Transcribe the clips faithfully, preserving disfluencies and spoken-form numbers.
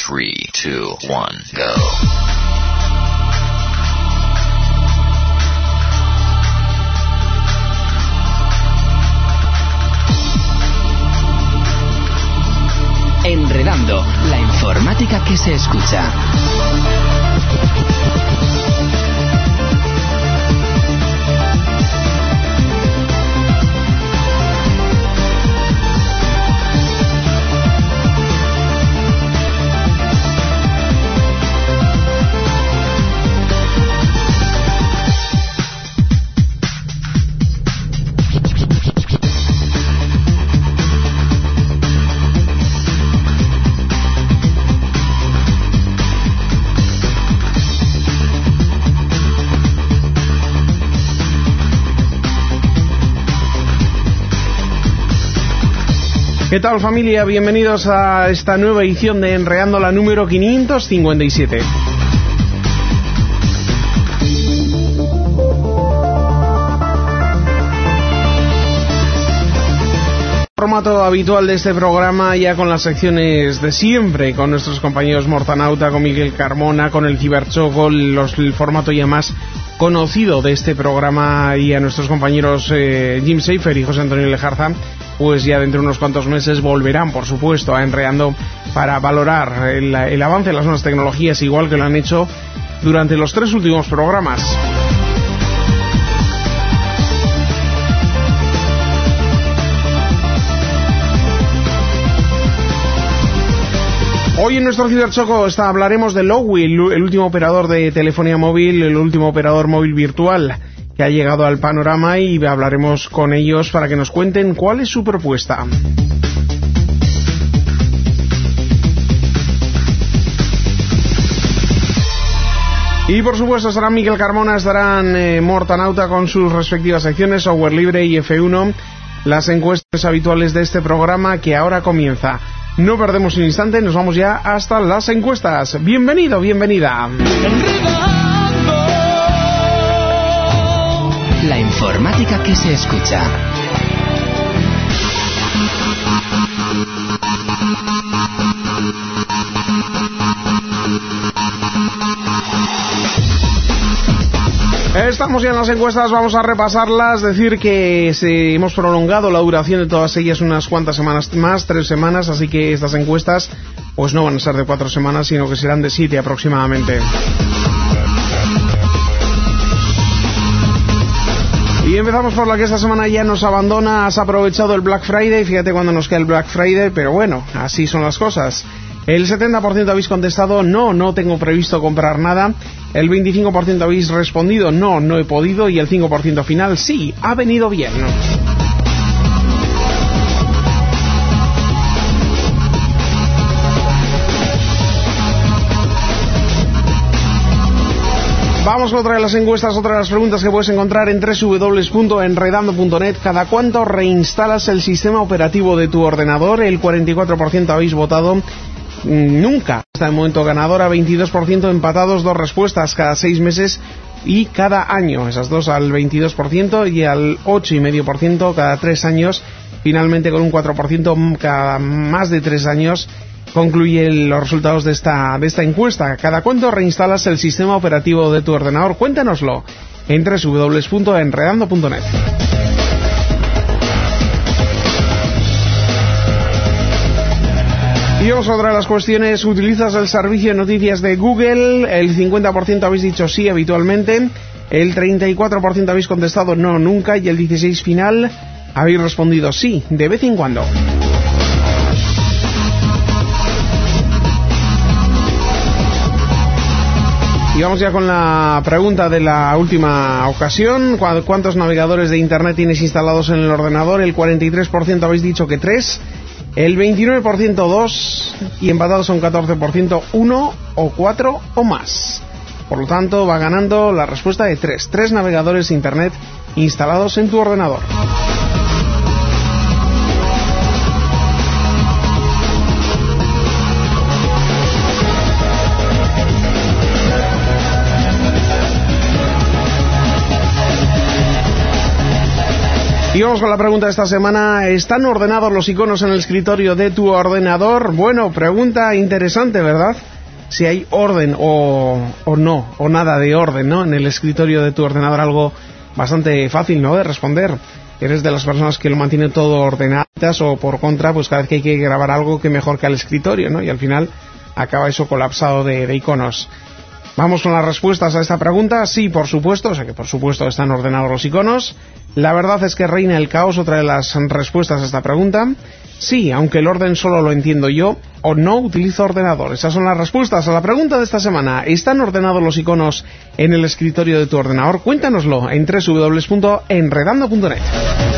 three, two, one, go. Enredando, la informática que se escucha. ¿Qué tal, familia? Bienvenidos a esta nueva edición de Enredando, la número quinientos cincuenta y siete. Formato habitual de este programa, ya con las secciones de siempre, con nuestros compañeros Mortanauta, con Miguel Carmona, con el Ciberchoco, los, el formato ya más conocido de este programa, y a nuestros compañeros eh, Jim Seifer y José Antonio Lejarza, pues ya dentro de unos cuantos meses volverán, por supuesto, a Enredando para valorar el, el avance de las nuevas tecnologías, igual que lo han hecho durante los tres últimos programas. Hoy en nuestro Ciberchoco está, hablaremos de Lowi, el último operador de telefonía móvil, el último operador móvil virtual que ha llegado al panorama, y hablaremos con ellos para que nos cuenten cuál es su propuesta. Y por supuesto estarán Miguel Carmona, estarán eh, Mortanauta con sus respectivas secciones, software libre y F uno, las encuestas habituales de este programa que ahora comienza. No perdemos un instante, nos vamos ya hasta las encuestas. Bienvenido, bienvenida. La informática que se escucha. Estamos ya en las encuestas, vamos a repasarlas. Decir que se, hemos prolongado la duración de todas ellas unas cuantas semanas más, tres semanas, así que estas encuestas pues no van a ser de cuatro semanas, sino que serán de siete aproximadamente. Y empezamos por la que esta semana ya nos abandona. Has aprovechado el Black Friday, fíjate cuando nos queda el Black Friday, pero bueno, así son las cosas. El setenta por ciento habéis contestado no, no tengo previsto comprar nada. El veinticinco por ciento habéis respondido no, no he podido. Y el cinco por ciento final sí, ha venido bien. Vamos con otra de las encuestas, otra de las preguntas que puedes encontrar en doble u doble u doble u punto enredando punto net. ¿Cada cuánto reinstalas el sistema operativo de tu ordenador? El cuarenta y cuatro por ciento habéis votado nunca. Hasta el momento ganadora, veintidós por ciento empatados, dos respuestas, cada seis meses y cada año. Esas dos al veintidós por ciento y al ocho coma cinco por ciento cada tres años. Finalmente, con un cuatro por ciento cada más de tres años, concluye los resultados de esta, de esta encuesta. ¿Cada cuánto reinstalas el sistema operativo de tu ordenador? Cuéntanoslo en doble u doble u doble u punto enredando punto net. Y vamos a otra de las cuestiones. ¿Utilizas el servicio de noticias de Google? El cincuenta por ciento habéis dicho sí habitualmente, el treinta y cuatro por ciento habéis contestado no nunca, y el dieciséis por ciento final habéis respondido sí, de vez en cuando. Y vamos ya con la pregunta de la última ocasión. ¿Cuántos navegadores de internet tienes instalados en el ordenador? El cuarenta y tres por ciento habéis dicho que tres, el veintinueve por ciento dos, y empatados a un catorce por ciento uno o cuatro o más. Por lo tanto, va ganando la respuesta de tres. Tres navegadores de internet instalados en tu ordenador. Y vamos con la pregunta de esta semana. ¿Están ordenados los iconos en el escritorio de tu ordenador? Bueno, pregunta interesante, ¿verdad? Si hay orden o, o no, o nada de orden, ¿no? En el escritorio de tu ordenador, algo bastante fácil, ¿no?, de responder. ¿Eres de las personas que lo mantienen todo ordenadas o, por contra, pues cada vez que hay que grabar algo, que mejor que al escritorio, ¿no? Y al final acaba eso colapsado de, de iconos. Vamos con las respuestas a esta pregunta. Sí, por supuesto, o sea que por supuesto están ordenados los iconos. La verdad es que reina el caos, otra de las respuestas a esta pregunta. Sí, aunque el orden solo lo entiendo yo, o no utilizo ordenador. Esas son las respuestas a la pregunta de esta semana. ¿Están ordenados los iconos en el escritorio de tu ordenador? Cuéntanoslo en doble u doble u doble u punto enredando punto net.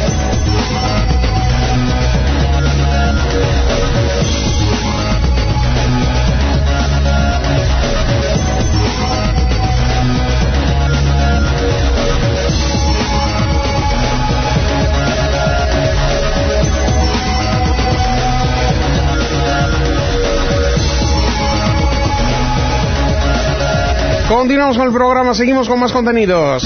Continuamos con el programa, seguimos con más contenidos.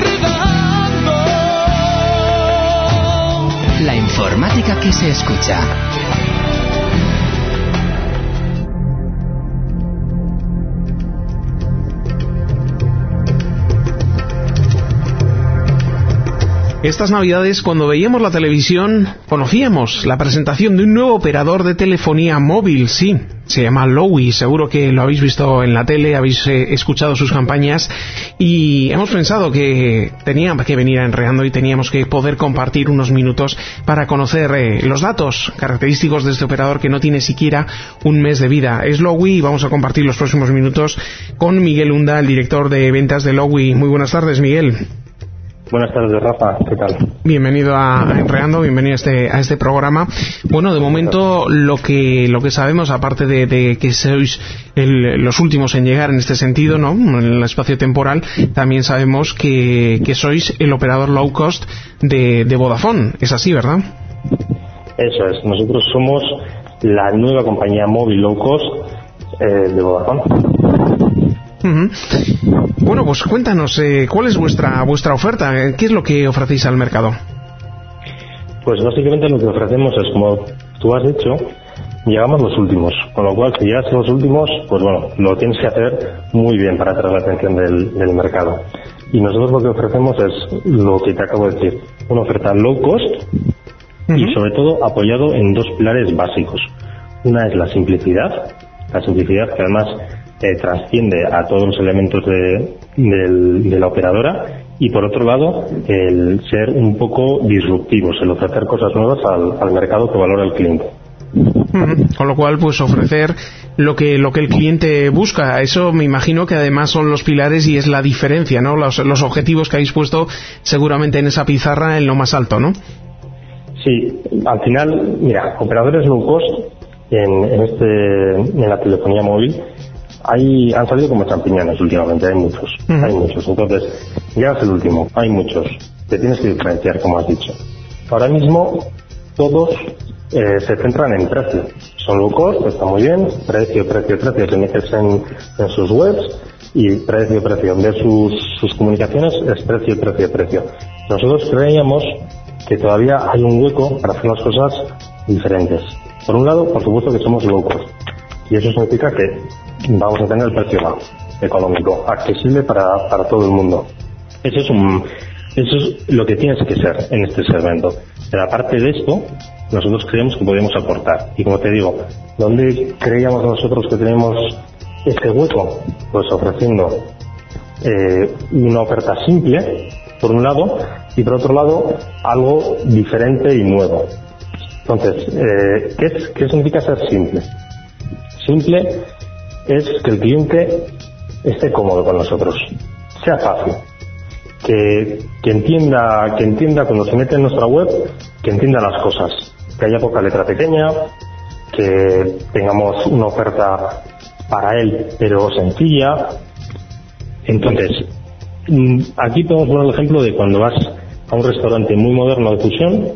La informática que se escucha. Estas navidades, cuando veíamos la televisión, conocíamos la presentación de un nuevo operador de telefonía móvil, sí, se llama Lowi, seguro que lo habéis visto en la tele, habéis eh, escuchado sus campañas y hemos pensado que tenía que venir a Enredando y teníamos que poder compartir unos minutos para conocer eh, los datos característicos de este operador que no tiene siquiera un mes de vida. Es Lowi y vamos a compartir los próximos minutos con Miguel Hunda, el director de ventas de Lowi. Muy buenas tardes, Miguel. Buenas tardes, Rafa. ¿Qué tal? Bienvenido a Enredando, bienvenido a este, a este programa. Bueno, de momento lo que lo que sabemos, aparte de, de que sois el, los últimos en llegar en este sentido, ¿no?, en el espacio temporal, también sabemos que, que sois el operador low cost de, de Vodafone. Es así, ¿verdad? Eso es. Nosotros somos la nueva compañía móvil low cost eh, de Vodafone. Uh-huh. Bueno, pues cuéntanos, eh, ¿cuál es vuestra vuestra oferta? ¿Qué es lo que ofrecéis al mercado? Pues básicamente lo que ofrecemos es, como tú has dicho, llegamos los últimos, con lo cual si llegas a los últimos, pues bueno, lo tienes que hacer muy bien para atraer la atención del, del mercado. Y nosotros lo que ofrecemos es lo que te acabo de decir, una oferta low cost uh-huh. y sobre todo apoyado en dos pilares básicos. Una es la simplicidad, la simplicidad que además Eh, trasciende a todos los elementos de, de, de la operadora, y por otro lado el ser un poco disruptivos, el ofrecer cosas nuevas al, al mercado que valora el cliente. Mm, con lo cual, pues ofrecer lo que lo que el cliente busca. Eso me imagino que además son los pilares y es la diferencia, ¿no? Los, los objetivos que habéis puesto seguramente en esa pizarra en lo más alto, ¿no? Sí, al final, mira, operadores low cost en, en este en la telefonía móvil Hay, han salido como champiñones últimamente, hay muchos, uh-huh. hay muchos. Entonces, llegas el último, hay muchos. Te tienes que diferenciar, como has dicho. Ahora mismo, todos eh, se centran en precio. Son low cost, está muy bien, precio, precio, precio, te metes en, en sus webs, y precio, precio, de sus, sus comunicaciones es precio, precio, precio. Nosotros creíamos que todavía hay un hueco para hacer las cosas diferentes. Por un lado, por supuesto que somos low cost, y eso significa que vamos a tener el precio bajo, económico, accesible para, para todo el mundo. Eso es un, eso es lo que tienes que ser en este segmento. Pero aparte de esto, nosotros creemos que podemos aportar. Y como te digo, ¿dónde creíamos nosotros que tenemos este hueco? Pues ofreciendo eh, una oferta simple, por un lado, y por otro lado, algo diferente y nuevo. Entonces, eh, ¿qué, es, ¿qué significa ser simple? Simple es que el cliente esté cómodo con nosotros, sea fácil, que, que entienda que entienda cuando se mete en nuestra web, que entienda las cosas, que haya poca letra pequeña, que tengamos una oferta para él pero sencilla. Entonces, aquí podemos poner el ejemplo de cuando vas a un restaurante muy moderno de fusión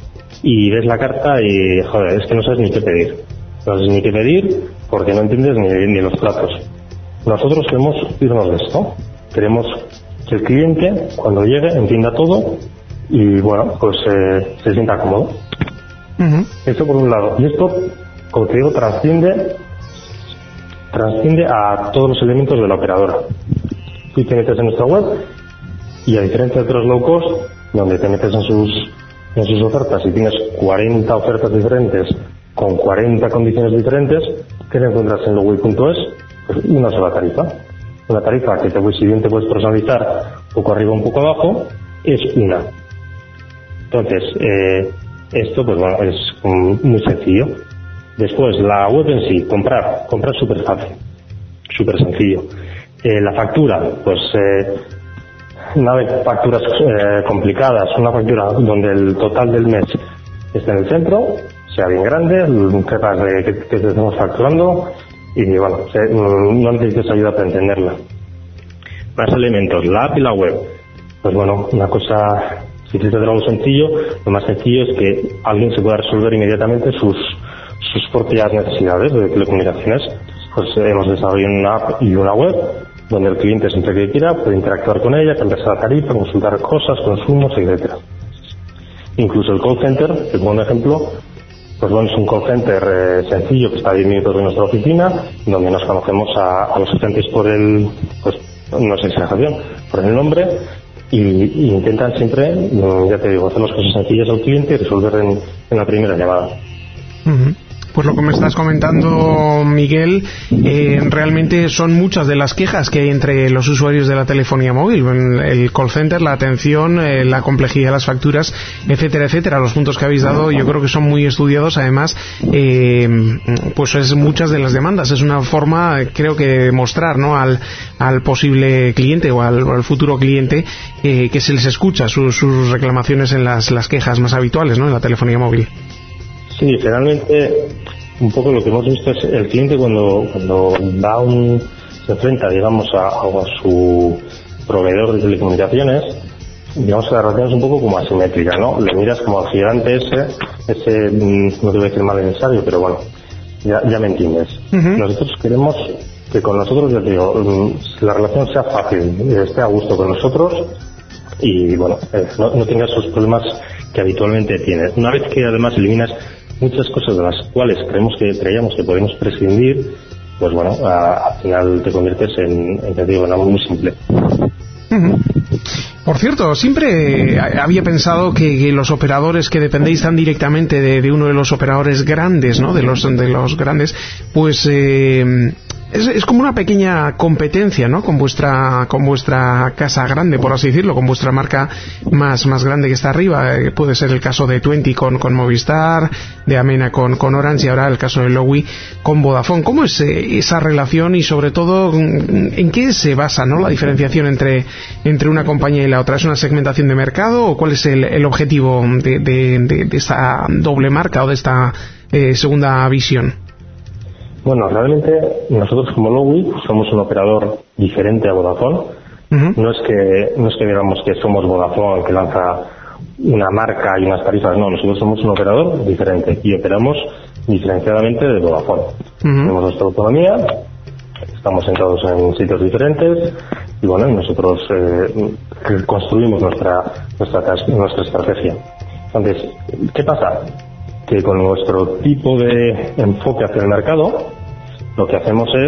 y ves la carta y, joder, es que no sabes ni qué pedir. No sabes ni qué pedir porque no entiendes ni, ni los platos. Nosotros queremos irnos de esto. Queremos que el cliente, cuando llegue, entienda todo y bueno, pues eh, se sienta cómodo. Uh-huh. Eso por un lado. Y esto, como te digo, trasciende trasciende a todos los elementos de la operadora. Tú te metes en nuestra web y, a diferencia de otros low cost, donde te metes en sus en sus ofertas y tienes cuarenta ofertas diferentes con cuarenta condiciones diferentes, ¿qué te encuentras en lowey punto es? Pues una sola tarifa. Una tarifa que te, si bien te puedes personalizar un poco arriba, un poco abajo, es una. Entonces, eh, esto pues bueno, es um, muy sencillo. Después, la web en sí, comprar, comprar súper fácil, súper sencillo. Eh, la factura, pues eh, nada de facturas eh, complicadas, una factura donde el total del mes esté en el centro, sea bien grande, sepas de qué te estamos facturando y bueno, se, no necesites ayuda para entenderla. Más elementos, la app y la web. Pues bueno, una cosa, si quieres hacer algo sencillo, lo más sencillo es que alguien se pueda resolver inmediatamente sus sus propias necesidades de telecomunicaciones. Pues hemos desarrollado una app y una web donde el cliente, siempre que quiera, puede interactuar con ella, cambiar la tarifa, consultar cosas, consumos, etcétera. Incluso el call center, te pongo un ejemplo, pues bueno, es un call center eh, sencillo que está a diez minutos de nuestra oficina, donde nos conocemos a, a los agentes por el, pues no es exageración, por el nombre, y, y intentan siempre, ya te digo, hacer las cosas sencillas al cliente y resolver en, en la primera llamada. Uh-huh. Pues lo que me estás comentando, Miguel, eh, realmente son muchas de las quejas que hay entre los usuarios de la telefonía móvil, el call center, la atención, eh, la complejidad de las facturas, etcétera, etcétera. Los puntos que habéis dado yo creo que son muy estudiados. Además, eh, pues es muchas de las demandas. Es una forma, creo que, de mostrar, ¿no?, al, al posible cliente o al, al futuro cliente eh, que se les escucha sus, sus reclamaciones en las, las quejas más habituales, ¿no?, en la telefonía móvil. Sí, generalmente un poco lo que hemos visto es el cliente cuando cuando da un se enfrenta, digamos, a, a su proveedor de telecomunicaciones, digamos que la relación es un poco como asimétrica, ¿no? Le miras como al gigante ese, ese no te voy a decir mal necesario, pero bueno, ya, ya me entiendes. Uh-huh. Nosotros queremos que con nosotros, ya te digo, la relación sea fácil, esté a gusto con nosotros y bueno, eh, no, no tengas esos problemas que habitualmente tienes. Una vez que además eliminas muchas cosas de las cuales creemos que creíamos que podemos prescindir, pues bueno, a, al final te conviertes en, en, te digo, en algo muy simple. Uh-huh. Por cierto, siempre había pensado que, que los operadores que dependéis tan directamente de, de uno de los operadores grandes, ¿no?, de los de los grandes, pues eh, es, es como una pequeña competencia, ¿no?, con vuestra con vuestra casa grande, por así decirlo, con vuestra marca más más grande que está arriba. Eh, puede ser el caso de Twenty con, con Movistar, de Amena con, con Orange y ahora el caso de Lowy con Vodafone. ¿Cómo es eh, esa relación y sobre todo en qué se basa, ¿no?, la diferenciación entre entre una compañía y la otra? ¿Es una segmentación de mercado o cuál es el, el objetivo de, de, de, de esta doble marca o de esta eh, segunda visión? Bueno, realmente nosotros como Lowy somos un operador diferente a Vodafone. Uh-huh. No es que no es que digamos que somos Vodafone que lanza una marca y unas tarifas, no, nosotros somos un operador diferente y operamos diferenciadamente de Vodafone. Uh-huh. Tenemos nuestra autonomía, estamos sentados en sitios diferentes y bueno, nosotros eh, construimos nuestra, nuestra nuestra estrategia. Entonces, ¿qué pasa? Que con nuestro tipo de enfoque hacia el mercado, lo que hacemos es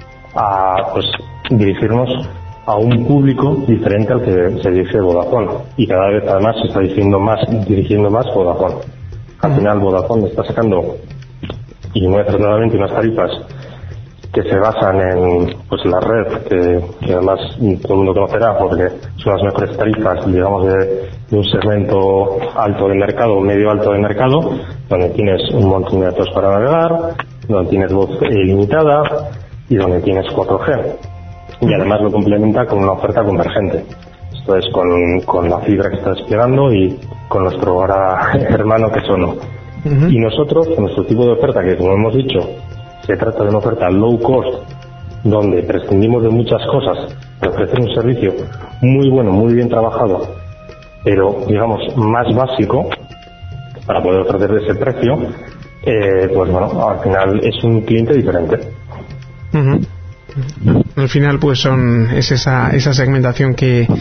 a, pues, dirigirnos a un público diferente al que se dirige Vodafone, y cada vez además se está dirigiendo más, dirigiendo más Vodafone. Al final Vodafone está sacando, y muy acertadamente, unas tarifas que se basan en pues la red, que, que además todo el mundo conocerá porque son las mejores tarifas, digamos, de, de un segmento alto de mercado, medio alto de mercado, donde tienes un montón de datos para navegar, donde tienes voz ilimitada y donde tienes cuatro G. Y además lo complementa con una oferta convergente. Esto es con, con la fibra que está desplegando y con nuestro ahora hermano que es Ono. Uh-huh. Y nosotros, nuestro tipo de oferta, que como hemos dicho, se trata de una oferta low cost, donde prescindimos de muchas cosas para ofrecer un servicio muy bueno, muy bien trabajado, pero digamos más básico para poder ofrecer ese precio, eh, pues bueno, al final es un cliente diferente. Uh-huh. Al final pues son es esa esa segmentación que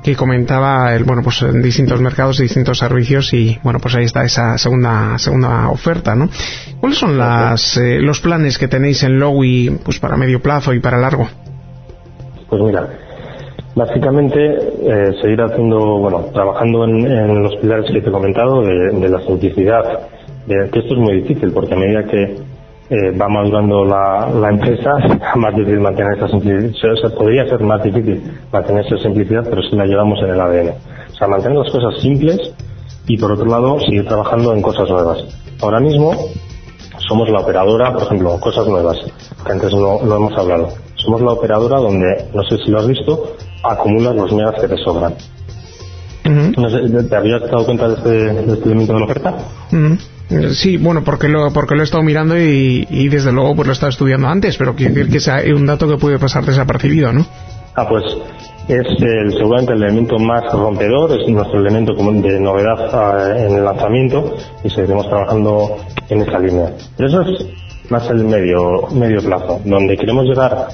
que comentaba el, bueno, pues en distintos mercados y distintos servicios, y bueno, pues ahí está esa segunda segunda oferta, ¿no? ¿Cuáles son las eh, los planes que tenéis en Lowy, pues para medio plazo y para largo? Pues mira, básicamente eh, seguir haciendo, bueno, trabajando en, en los pilares que te he comentado de, de la simplicidad, de que esto es muy difícil porque a medida que Eh, va madurando la, la empresa, es más difícil mantener esa simplicidad. O sea, podría ser más difícil mantener esa simplicidad, pero si la llevamos en el A D N. O sea, mantener las cosas simples y, por otro lado, seguir trabajando en cosas nuevas. Ahora mismo somos la operadora, por ejemplo, cosas nuevas, que antes no lo hemos hablado. Somos la operadora donde, no sé si lo has visto, acumulas los megas que te sobran. Uh-huh. No sé, ¿te habías dado cuenta de este, de este elemento de la oferta? Uh-huh. Sí, bueno, porque lo porque lo he estado mirando y, y desde luego pues lo he estado estudiando antes, pero quiere decir que es un dato que puede pasar desapercibido, ¿no? Ah, pues es el, seguramente el elemento más rompedor, es nuestro elemento de novedad uh, en el lanzamiento, y seguiremos trabajando en esa línea. Pero eso es más el medio medio plazo. Donde queremos llegar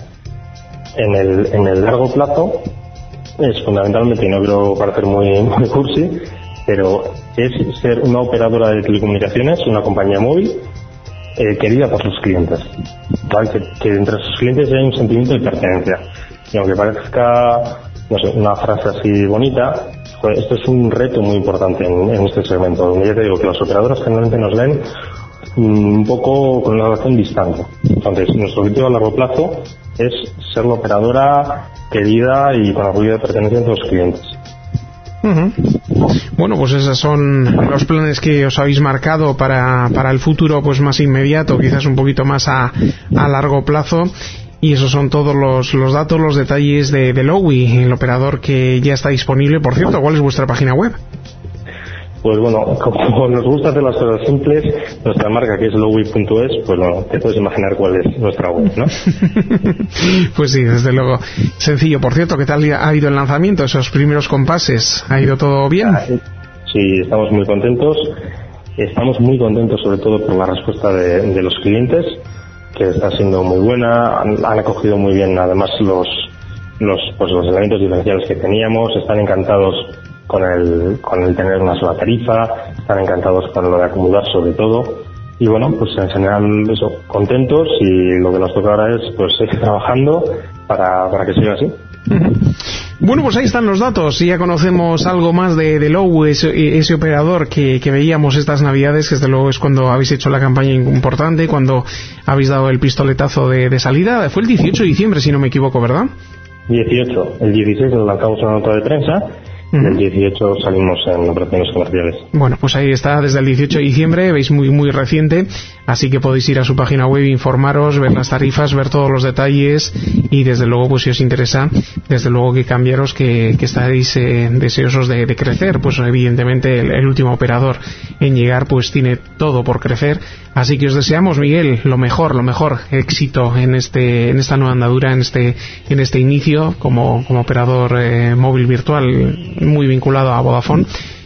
en el en el largo plazo es fundamentalmente, y no quiero parecer muy, muy cursi, pero es ser una operadora de telecomunicaciones, una compañía móvil eh, querida por sus clientes, ¿vale? Que, que entre sus clientes hay un sentimiento de pertenencia, y aunque parezca, no sé, una frase así bonita, pues esto es un reto muy importante en, en este segmento, donde ya te digo que las operadoras generalmente nos leen mm, un poco con una relación distante. Entonces, nuestro objetivo a largo plazo es ser la operadora querida y con orgullo de pertenencia entre los clientes. Uh-huh. Bueno, pues esos son los planes que os habéis marcado para, para el futuro pues más inmediato, quizás un poquito más a, a largo plazo, y esos son todos los, los datos, los detalles de, de Lowy, el operador que ya está disponible. Por cierto, ¿cuál es vuestra página web? Pues bueno, como nos gusta hacer las cosas simples, nuestra marca, que es lowy punto es, pues bueno, te puedes imaginar cuál es nuestra web, ¿no? Pues sí, desde luego. Sencillo. Por cierto, ¿qué tal ha ido el lanzamiento, esos primeros compases? ¿Ha ido todo bien? Sí, estamos muy contentos. Estamos muy contentos sobre todo por la respuesta de, de los clientes, que está siendo muy buena. Han, han acogido muy bien además los, los, pues los elementos diferenciales que teníamos. Están encantados con el con el tener una sola tarifa, están encantados con lo de acumular sobre todo, y bueno, pues en general eso, contentos, y lo que nos toca ahora es pues seguir trabajando para, para que siga así. Uh-huh. Bueno, pues ahí están los datos, y ya conocemos algo más de, de Lowy, ese, ese operador que, que veíamos estas navidades, que desde luego es cuando habéis hecho la campaña importante, cuando habéis dado el pistoletazo de, de salida. Fue el dieciocho de diciembre, si no me equivoco, ¿verdad? dieciocho, el dieciséis nos lanzamos una nota de prensa. Uh-huh. El dieciocho salimos en operaciones comerciales. Bueno, pues ahí está, desde el dieciocho de diciembre, veis muy muy reciente, así que podéis ir a su página web, informaros, ver las tarifas, ver todos los detalles, y desde luego, pues si os interesa, desde luego que cambiaros, que, que estáis eh, deseosos de, de crecer. Pues evidentemente el, el último operador en llegar pues tiene todo por crecer, así que os deseamos, Miguel, lo mejor, lo mejor, éxito en este en esta nueva andadura, en este en este inicio como, como operador eh, móvil virtual, muy vinculado a Vodafone,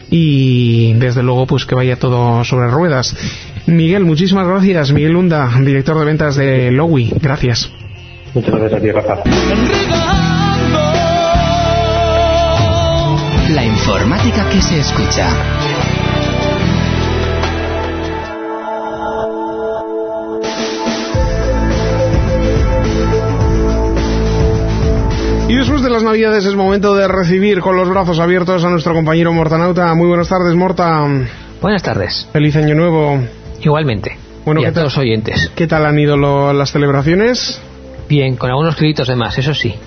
y desde luego pues que vaya todo sobre ruedas. Miguel, muchísimas gracias. Miguel Lunda, director de ventas de Lowy, gracias. Muchas gracias a ti, Rafa. La informática que se escucha. Y después de las Navidades es momento de recibir con los brazos abiertos a nuestro compañero Mortanauta. Muy buenas tardes, Morta. Buenas tardes. Feliz año nuevo. Igualmente. Bueno, y a ¿qué tal, todos los oyentes. ¿Qué tal han ido lo, las celebraciones? Bien, con algunos créditos de más, eso sí.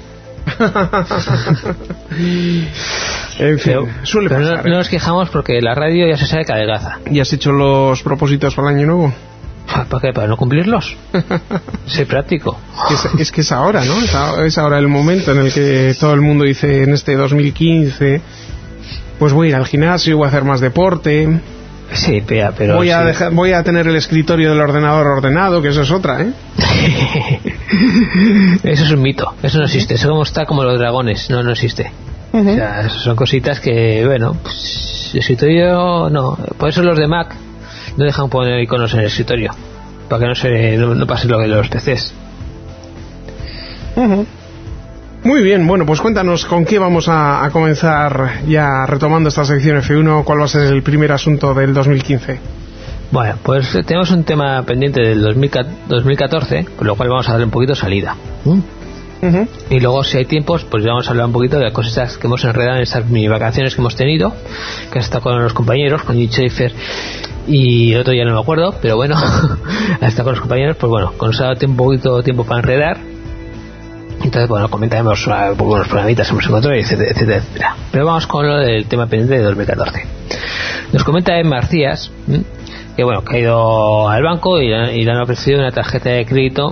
En fin, pero, suele pero pasar. No, no nos quejamos porque la radio ya se sabe que adelgaza. ¿Y has hecho los propósitos para el año nuevo? ¿Para qué? ¿Para no cumplirlos? Ser práctico. Es, es que es ahora, ¿no? Es, a, es ahora el momento en el que todo el mundo dice, en este dos mil quince, pues voy a ir al gimnasio, voy a hacer más deporte. Sí, pero... pero voy, a sí. dejar, voy a tener el escritorio del ordenador ordenado, que eso es otra, ¿eh? Eso es un mito, eso no existe. Eso como está como los dragones, no, no existe. Uh-huh. O sea, son cositas que, bueno, pues, el escritorio no. Por eso los de Mac no dejan poner iconos en el escritorio, para que no se no, no pase lo de los P Cs. Uh-huh. Muy bien, bueno, pues cuéntanos con qué vamos a, a comenzar ya retomando esta sección F uno. ¿Cuál va a ser el primer asunto del dos mil quince? Bueno, pues tenemos un tema pendiente del dos mil catorce, con lo cual vamos a darle un poquito salida. ¿Mm? Uh-huh. Y luego, si hay tiempos, pues ya vamos a hablar un poquito de las cosas que hemos enredado en estas mini vacaciones que hemos tenido, que has estado con los compañeros, con Jim Schaefer y el otro ya no me acuerdo, pero bueno, ha estado con los compañeros, pues bueno, con nos ha dado un poquito tiempo para enredar. Entonces, bueno, comentaremos uh, un poco los programitas que hemos encontrado, etcétera, etcétera, etcétera. Pero vamos con lo del tema pendiente de dos mil catorce. Nos comenta Ed Marcías, ¿m? que bueno, que ha ido al banco y, y le han ofrecido una tarjeta de crédito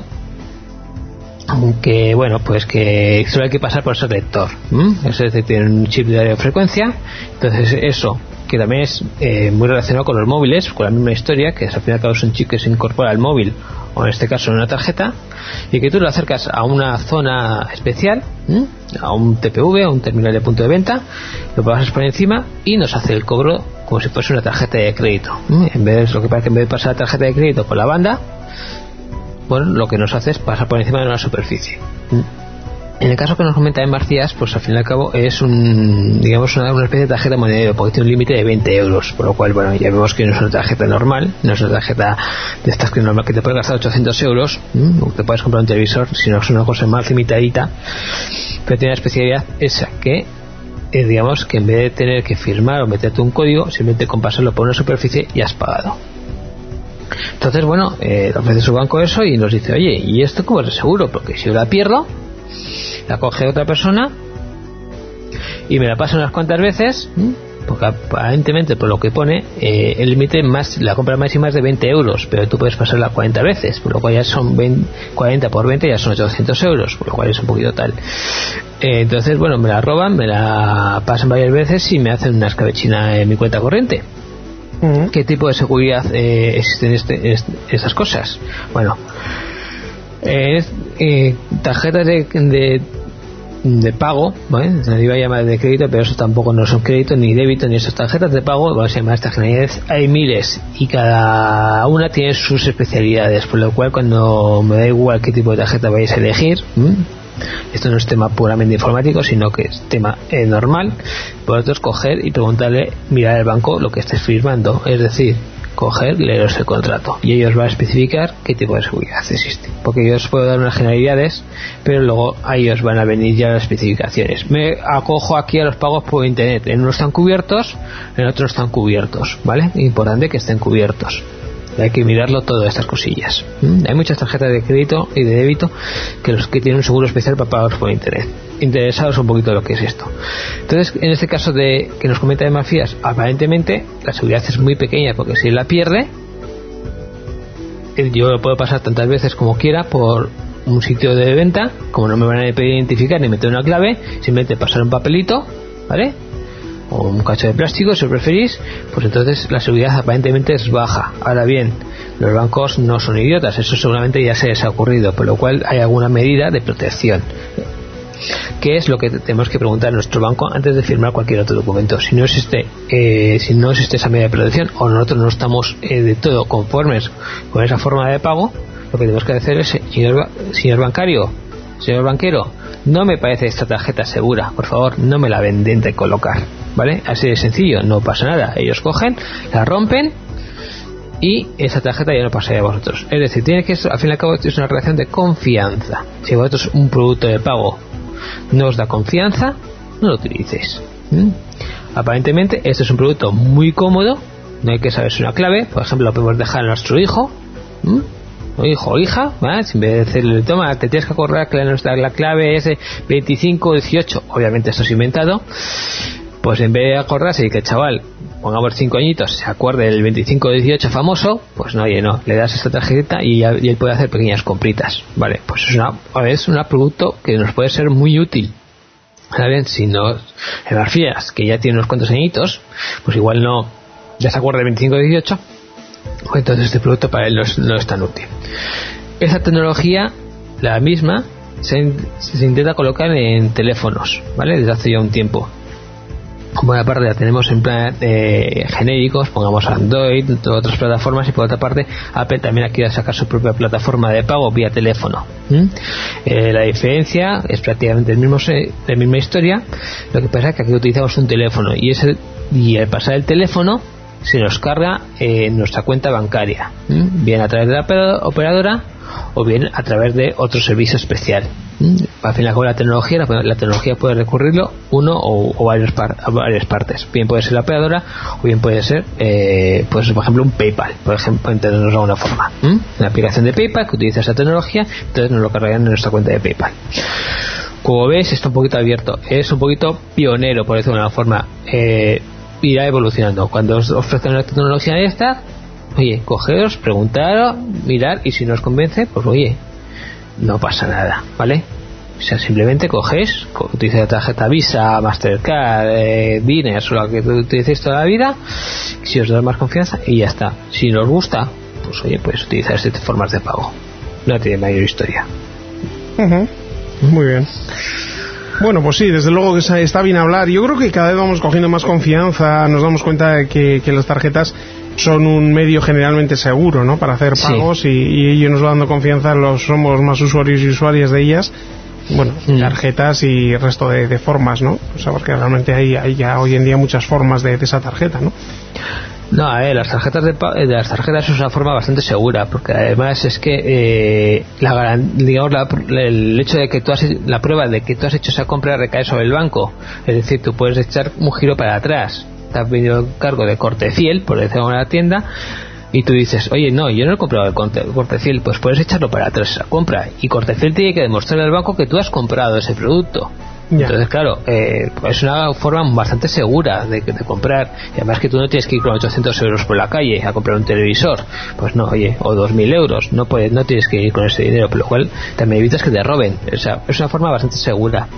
que bueno, pues que solo hay que pasar por ese lector, ¿m? Es decir, tiene un chip de radiofrecuencia. Entonces eso, que también es eh, muy relacionado con los móviles, con la misma historia, que al fin y al cabo es un chip que se incorpora al móvil, o en este caso en una tarjeta, y que tú lo acercas a una zona especial, ¿m? a un T P V, a un terminal de punto de venta, lo pasas por encima y nos hace el cobro como si fuese una tarjeta de crédito. ¿m? En vez de lo que pasa que en vez de pasar la tarjeta de crédito por la banda, bueno, lo que nos hace es pasar por encima de una superficie. ¿m? En el caso que nos comenta en Marcías, pues al fin y al cabo es un, digamos, una, una especie de tarjeta monedero, porque tiene un límite de veinte euros, por lo cual, bueno, ya vemos que no es una tarjeta normal, no es una tarjeta de estas que normal que te puedes gastar ochocientos euros, ¿m? O te puedes comprar un televisor, sino es una cosa más limitadita, pero tiene la especialidad esa que, eh, digamos, que en vez de tener que firmar o meterte un código, simplemente con pasarlo por una superficie ya has pagado. Entonces, bueno, eh, ofrece su banco eso y nos dice, oye, ¿y esto cómo es seguro? Porque si yo la pierdo, la coge otra persona y me la pasa unas cuantas veces, porque aparentemente por lo que pone eh, el límite más, la compra máxima es de veinte euros, pero tú puedes pasarla cuarenta veces, por lo cual ya son veinte, cuarenta por veinte, ya son ochocientos euros, por lo cual es un poquito tal. Eh, entonces, bueno, me la roban, me la pasan varias veces y me hacen una escabechina en mi cuenta corriente. Uh-huh. ¿Qué tipo de seguridad eh, existen este, este, estas cosas? Bueno, eh, eh, tarjetas de, de de pago, ¿vale? Se iba a llamar de crédito, pero eso tampoco no son créditos ni débito ni esas tarjetas de pago, vamos a llamar estas generalidades. Hay miles y cada una tiene sus especialidades, por lo cual cuando me da igual qué tipo de tarjeta vais a elegir, ¿m? Esto no es tema puramente informático, sino que es tema eh, normal, vosotros coger y preguntarle, mirar al banco lo que estés firmando, es decir, coger, leeros el contrato y ellos van a especificar qué tipo de seguridad existe, porque yo os puedo dar unas generalidades, pero luego a ellos van a venir ya las especificaciones. Me acojo aquí a los pagos por internet, en unos están cubiertos, en otros están cubiertos, ¿vale? Importante que estén cubiertos, hay que mirarlo todo, estas cosillas. ¿Mm? Hay muchas tarjetas de crédito y de débito que los que tienen un seguro especial para pagos por internet. Interesados un poquito de lo que es esto. Entonces, en este caso de que nos comenta de Mafías, aparentemente la seguridad es muy pequeña, porque si la pierde, yo lo puedo pasar tantas veces como quiera por un sitio de venta, como no me van a pedir identificar ni meter una clave, simplemente pasar un papelito, ¿vale? O un cacho de plástico, si lo preferís, pues entonces la seguridad aparentemente es baja. Ahora bien, los bancos no son idiotas, eso seguramente ya se les ha ocurrido, por lo cual hay alguna medida de protección. ¿Qué es lo que tenemos que preguntar a nuestro banco antes de firmar cualquier otro documento? Si no existe, eh, si no existe esa medida de protección, o nosotros no estamos eh, de todo conformes con esa forma de pago, lo que tenemos que hacer es, señor, señor bancario, señor banquero, no me parece esta tarjeta segura, por favor, no me la venden de colocar, ¿vale? Así de sencillo, no pasa nada. Ellos cogen, la rompen y esa tarjeta ya no pasaría a vosotros. Es decir, tiene que, al fin y al cabo, es una relación de confianza. Si vosotros un producto de pago no os da confianza, no lo utilicéis. ¿Mm? Aparentemente, este es un producto muy cómodo, no hay que saberse una clave, por ejemplo, lo podemos dejar a nuestro hijo. ¿Mm? O hijo o hija, ¿vale? En vez de decirle, toma, te tienes que acordar que la, la clave es veinticinco dieciocho, obviamente esto es inventado, pues en vez de acordarse y que el chaval, pongamos cinco añitos, se acuerde del veinticinco dieciocho famoso, pues no, oye, no, le das esta tarjeta y, ya, y él puede hacer pequeñas compritas, ¿vale? Pues es una, es un producto que nos puede ser muy útil. Ahora bien, si no, en las fías, que ya tiene unos cuantos añitos, pues igual no, ya se acuerda del veinticinco dieciocho, pues entonces este producto para él no es, no es tan útil. Esa tecnología, la misma, se, se intenta colocar en teléfonos, ¿vale? Desde hace ya un tiempo. buena parte la tenemos en plan eh, genéricos, pongamos Android, otras plataformas, y por otra parte Apple también ha querido sacar su propia plataforma de pago vía teléfono. ¿Mm? Eh, la diferencia es prácticamente el mismo se, la misma historia, lo que pasa es que aquí utilizamos un teléfono y, ese, y al pasar el teléfono se nos carga eh, nuestra cuenta bancaria, ¿Mm? bien a través de la operadora o bien a través de otro servicio especial. ¿Mm? Al final con la tecnología la, la tecnología puede recurrirlo uno o, o varios par, a varias partes, bien puede ser la operadora o bien puede ser eh, pues por ejemplo un PayPal, por ejemplo, entendernos de alguna forma. ¿Mm? Una aplicación de PayPal que utiliza esa tecnología, entonces nos lo cargarán en nuestra cuenta de PayPal. Como ves, está un poquito abierto, es un poquito pionero, por decirlo de alguna forma. eh, irá evolucionando. Cuando os ofrezcan una tecnología esta, oye, cogeros, preguntaros, mirar, y si no os convence, pues oye, no pasa nada, ¿vale? O sea, simplemente cogéis, utilizáis la tarjeta Visa, Mastercard, eh, Diners o la que utilicéis toda la vida, si os da más confianza, y ya está. Si no os gusta, pues oye, pues utilizar estas formas de pago. No tiene mayor historia. Uh-huh. Muy bien. Bueno, pues sí, desde luego que está bien hablar. Yo creo que cada vez vamos cogiendo más confianza, nos damos cuenta de que, que las tarjetas son un medio generalmente seguro, ¿no?, para hacer pagos, sí. y, y ello nos va dando confianza, los somos más usuarios y usuarias de ellas. Bueno, mm. tarjetas y resto de, de formas, ¿no? O sea, porque realmente hay, hay ya hoy en día muchas formas de, de esa tarjeta, ¿no? No, eh, las tarjetas de, de las tarjetas es una forma bastante segura, porque además es que eh, la, digamos la, el hecho de que tú has la prueba de que tú has hecho esa compra recae sobre el banco, es decir, tú puedes echar un giro para atrás, te has pedido cargo de Cortefiel, por decirlo en la tienda, y tú dices, oye, no, yo no he comprado el Cortefiel, pues puedes echarlo para atrás esa compra, y Cortefiel tiene que demostrarle al banco que tú has comprado ese producto. Ya. Entonces, claro, eh, es una forma bastante segura de, de comprar, y además que tú no tienes que ir con ochocientos euros por la calle a comprar un televisor, pues no, oye, o dos mil euros, no puedes, no tienes que ir con ese dinero, por lo cual también evitas que te roben. O sea, es una forma bastante segura.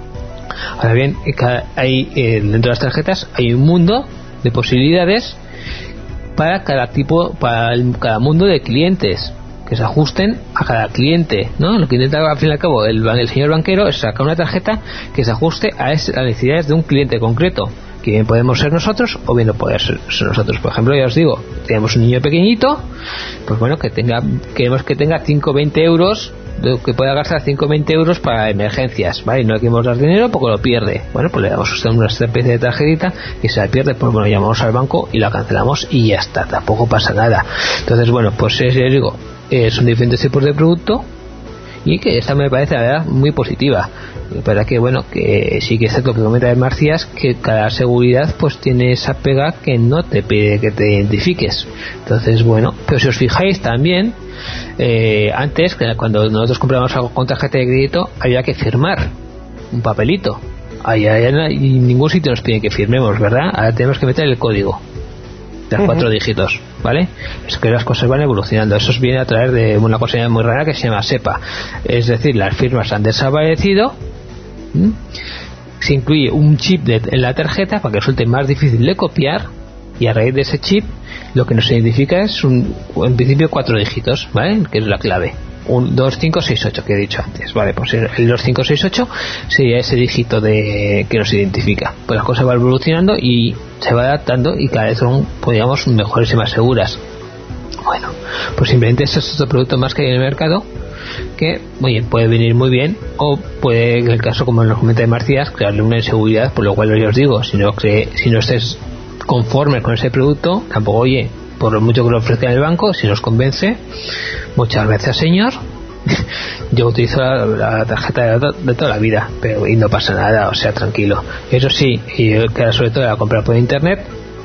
Ahora bien, hay, eh, dentro de las tarjetas hay un mundo de posibilidades para cada tipo, para el, cada mundo de clientes, que se ajusten a cada cliente, ¿no? Lo que intenta al fin y al cabo el, el señor banquero es sacar una tarjeta que se ajuste a, es, a las necesidades de un cliente concreto, que bien podemos ser nosotros o bien no podemos ser, ser nosotros. Por ejemplo, ya os digo, tenemos un niño pequeñito, pues bueno, que tenga, queremos que tenga cinco o veinte euros, que pueda gastar cinco o veinte euros para emergencias, ¿vale? Y no le queremos dar dinero porque lo pierde. Bueno, pues le damos a usted una especie de tarjetita que se la pierde, pues bueno, llamamos al banco y la cancelamos y ya está, tampoco pasa nada. Entonces, bueno, pues ya os digo, Eh, son diferentes tipos de producto, y que esta me parece la verdad muy positiva. Para que bueno, que sí que es cierto que comenta Marcías, que cada seguridad pues tiene esa pega que no te pide que te identifiques. Entonces bueno, pero si os fijáis también, eh, antes cuando nosotros comprábamos algo con tarjeta de crédito había que firmar un papelito. Ahí, ahí, y en ningún sitio nos piden que firmemos, ¿verdad? Ahora tenemos que meter el código de uh-huh. cuatro dígitos, ¿vale? Es que las cosas van evolucionando. Eso viene a través de una cosa muy rara que se llama SEPA, es decir, las firmas han desaparecido. ¿Mm? Se incluye un chip de, en la tarjeta para que resulte más difícil de copiar, y a raíz de ese chip lo que nos identifica es un, en principio cuatro dígitos, ¿vale? Que es la clave. Un dos cinco seis ocho que he dicho antes, vale, pues el dos cinco seis ocho sería ese dígito de que nos identifica. Pues la cosa va evolucionando y se va adaptando, y cada vez son, podríamos, mejores y más seguras. Bueno, pues simplemente este es otro producto más que hay en el mercado que, oye, puede venir muy bien, o puede, en el caso como nos comenta de Marcías, crearle una inseguridad, por lo cual yo os digo, si no cree, si no estés conforme con ese producto, tampoco, oye, por lo mucho que lo ofrezca el banco, si nos convence, muchas gracias señor, yo utilizo la, la tarjeta de, de toda la vida, pero y no pasa nada, o sea, tranquilo. Eso sí, y que sobre todo la comprar por internet,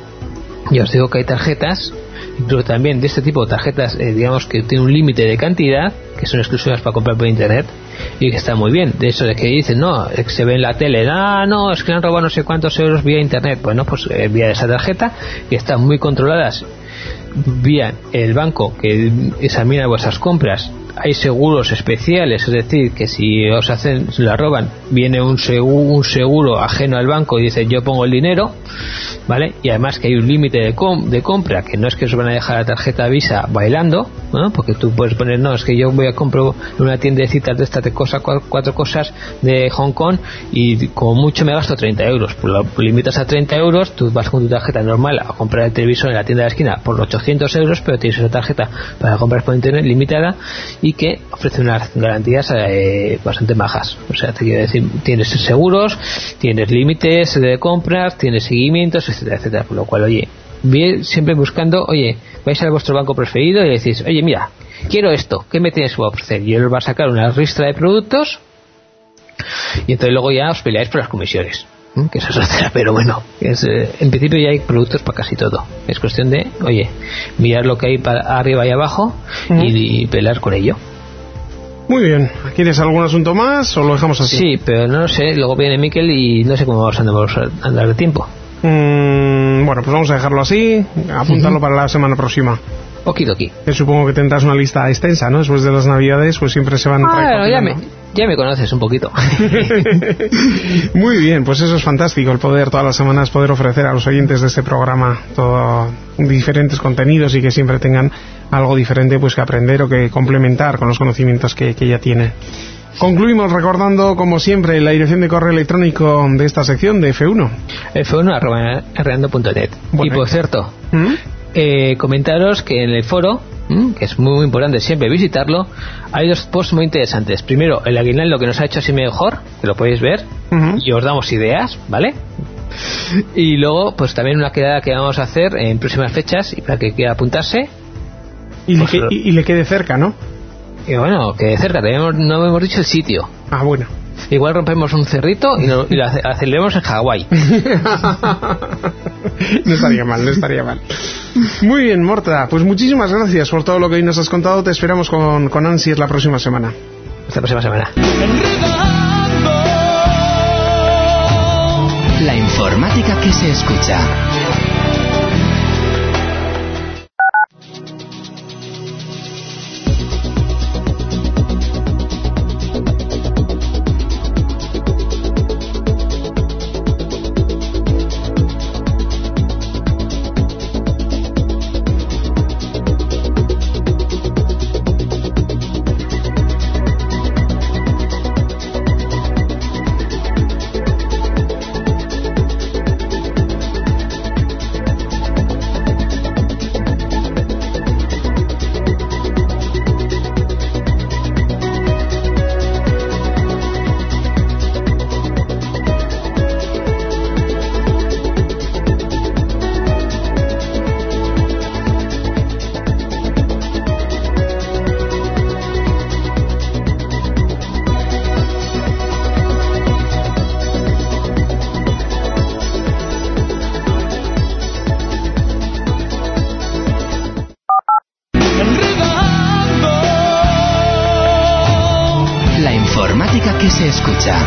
yo os digo que hay tarjetas, incluso también de este tipo de tarjetas, eh, digamos que tiene un límite de cantidad, que son exclusivas para comprar por internet, y que está muy bien. De eso de que dicen, no, es que se ve en la tele, ah, no, es que han robado no sé cuántos euros vía internet. Bueno, pues eh, vía esa tarjeta, que están muy controladas vía el banco que examina vuestras compras hay seguros especiales, es decir, que si os hacen, si la roban, viene un seguro, un seguro ajeno al banco y dice yo pongo el dinero, ¿vale? Y además que hay un límite de, com- de compra, que no es que os van a dejar la tarjeta Visa bailando, ¿no? Porque tú puedes poner, no, es que yo voy a comprar en una tiendecita de estas de cosas, cuatro cosas de Hong Kong y como mucho me gasto treinta euros, pues lo limitas a treinta euros, tú vas con tu tarjeta normal a comprar el televisor en la tienda de la esquina por ochocientos euros, pero tienes esa tarjeta para comprar por internet limitada y que ofrece unas garantías eh, bastante bajas. O sea, te quiero decir, tienes seguros, tienes límites de compras, tienes seguimientos, etcétera, etcétera. Por lo cual, oye, siempre buscando, oye, vais a vuestro banco preferido y le decís, oye, mira, quiero esto, ¿qué me tienes que ofrecer? Y él os va a sacar una lista de productos y entonces luego ya os peleáis por las comisiones, ¿eh? Que eso es otra, pero bueno, es, eh, en principio ya hay productos para casi todo. Es cuestión de, oye, mirar lo que hay para arriba y abajo uh-huh. y, y pelear con ello. Muy bien, ¿quieres algún asunto más o lo dejamos así? Sí, pero no sé, luego viene Miquel y no sé cómo vamos a andar, a andar de tiempo. Mm, bueno, pues vamos a dejarlo así, apuntarlo uh-huh. para la semana próxima. Okidoki. Que supongo que tendrás una lista extensa, ¿no? Después de las Navidades, pues siempre se van... Ah, bueno, ya me, ya me conoces un poquito. Muy bien, pues eso es fantástico, el poder todas las semanas poder ofrecer a los oyentes de este programa todo, diferentes contenidos y que siempre tengan algo diferente pues que aprender o que complementar con los conocimientos que, que ya tienen. Concluimos recordando, como siempre, la dirección de correo electrónico de esta sección de F uno. F uno arroba enredando punto net. Bueno, y por cierto... ¿Mm? Eh, comentaros que en el foro, ¿m? que es muy, muy importante siempre visitarlo, hay dos posts muy interesantes. Primero, el aguinaldo que nos ha hecho así mejor, que lo podéis ver, uh-huh. y os damos ideas, ¿vale? Y luego, pues también una quedada que vamos a hacer en próximas fechas, y para que quiera apuntarse. Y, pues, le, que, y, y le quede cerca, ¿no? Y bueno, que cerca, tenemos, no hemos dicho el sitio. Ah, bueno. Igual rompemos un cerrito y, no, y lo aceleremos en Hawái. No estaría mal, no estaría mal. Muy bien, Morta, pues muchísimas gracias por todo lo que hoy nos has contado. Te esperamos con, con ansias la próxima semana. Hasta la próxima semana. La informática que se escucha. Que se escucha.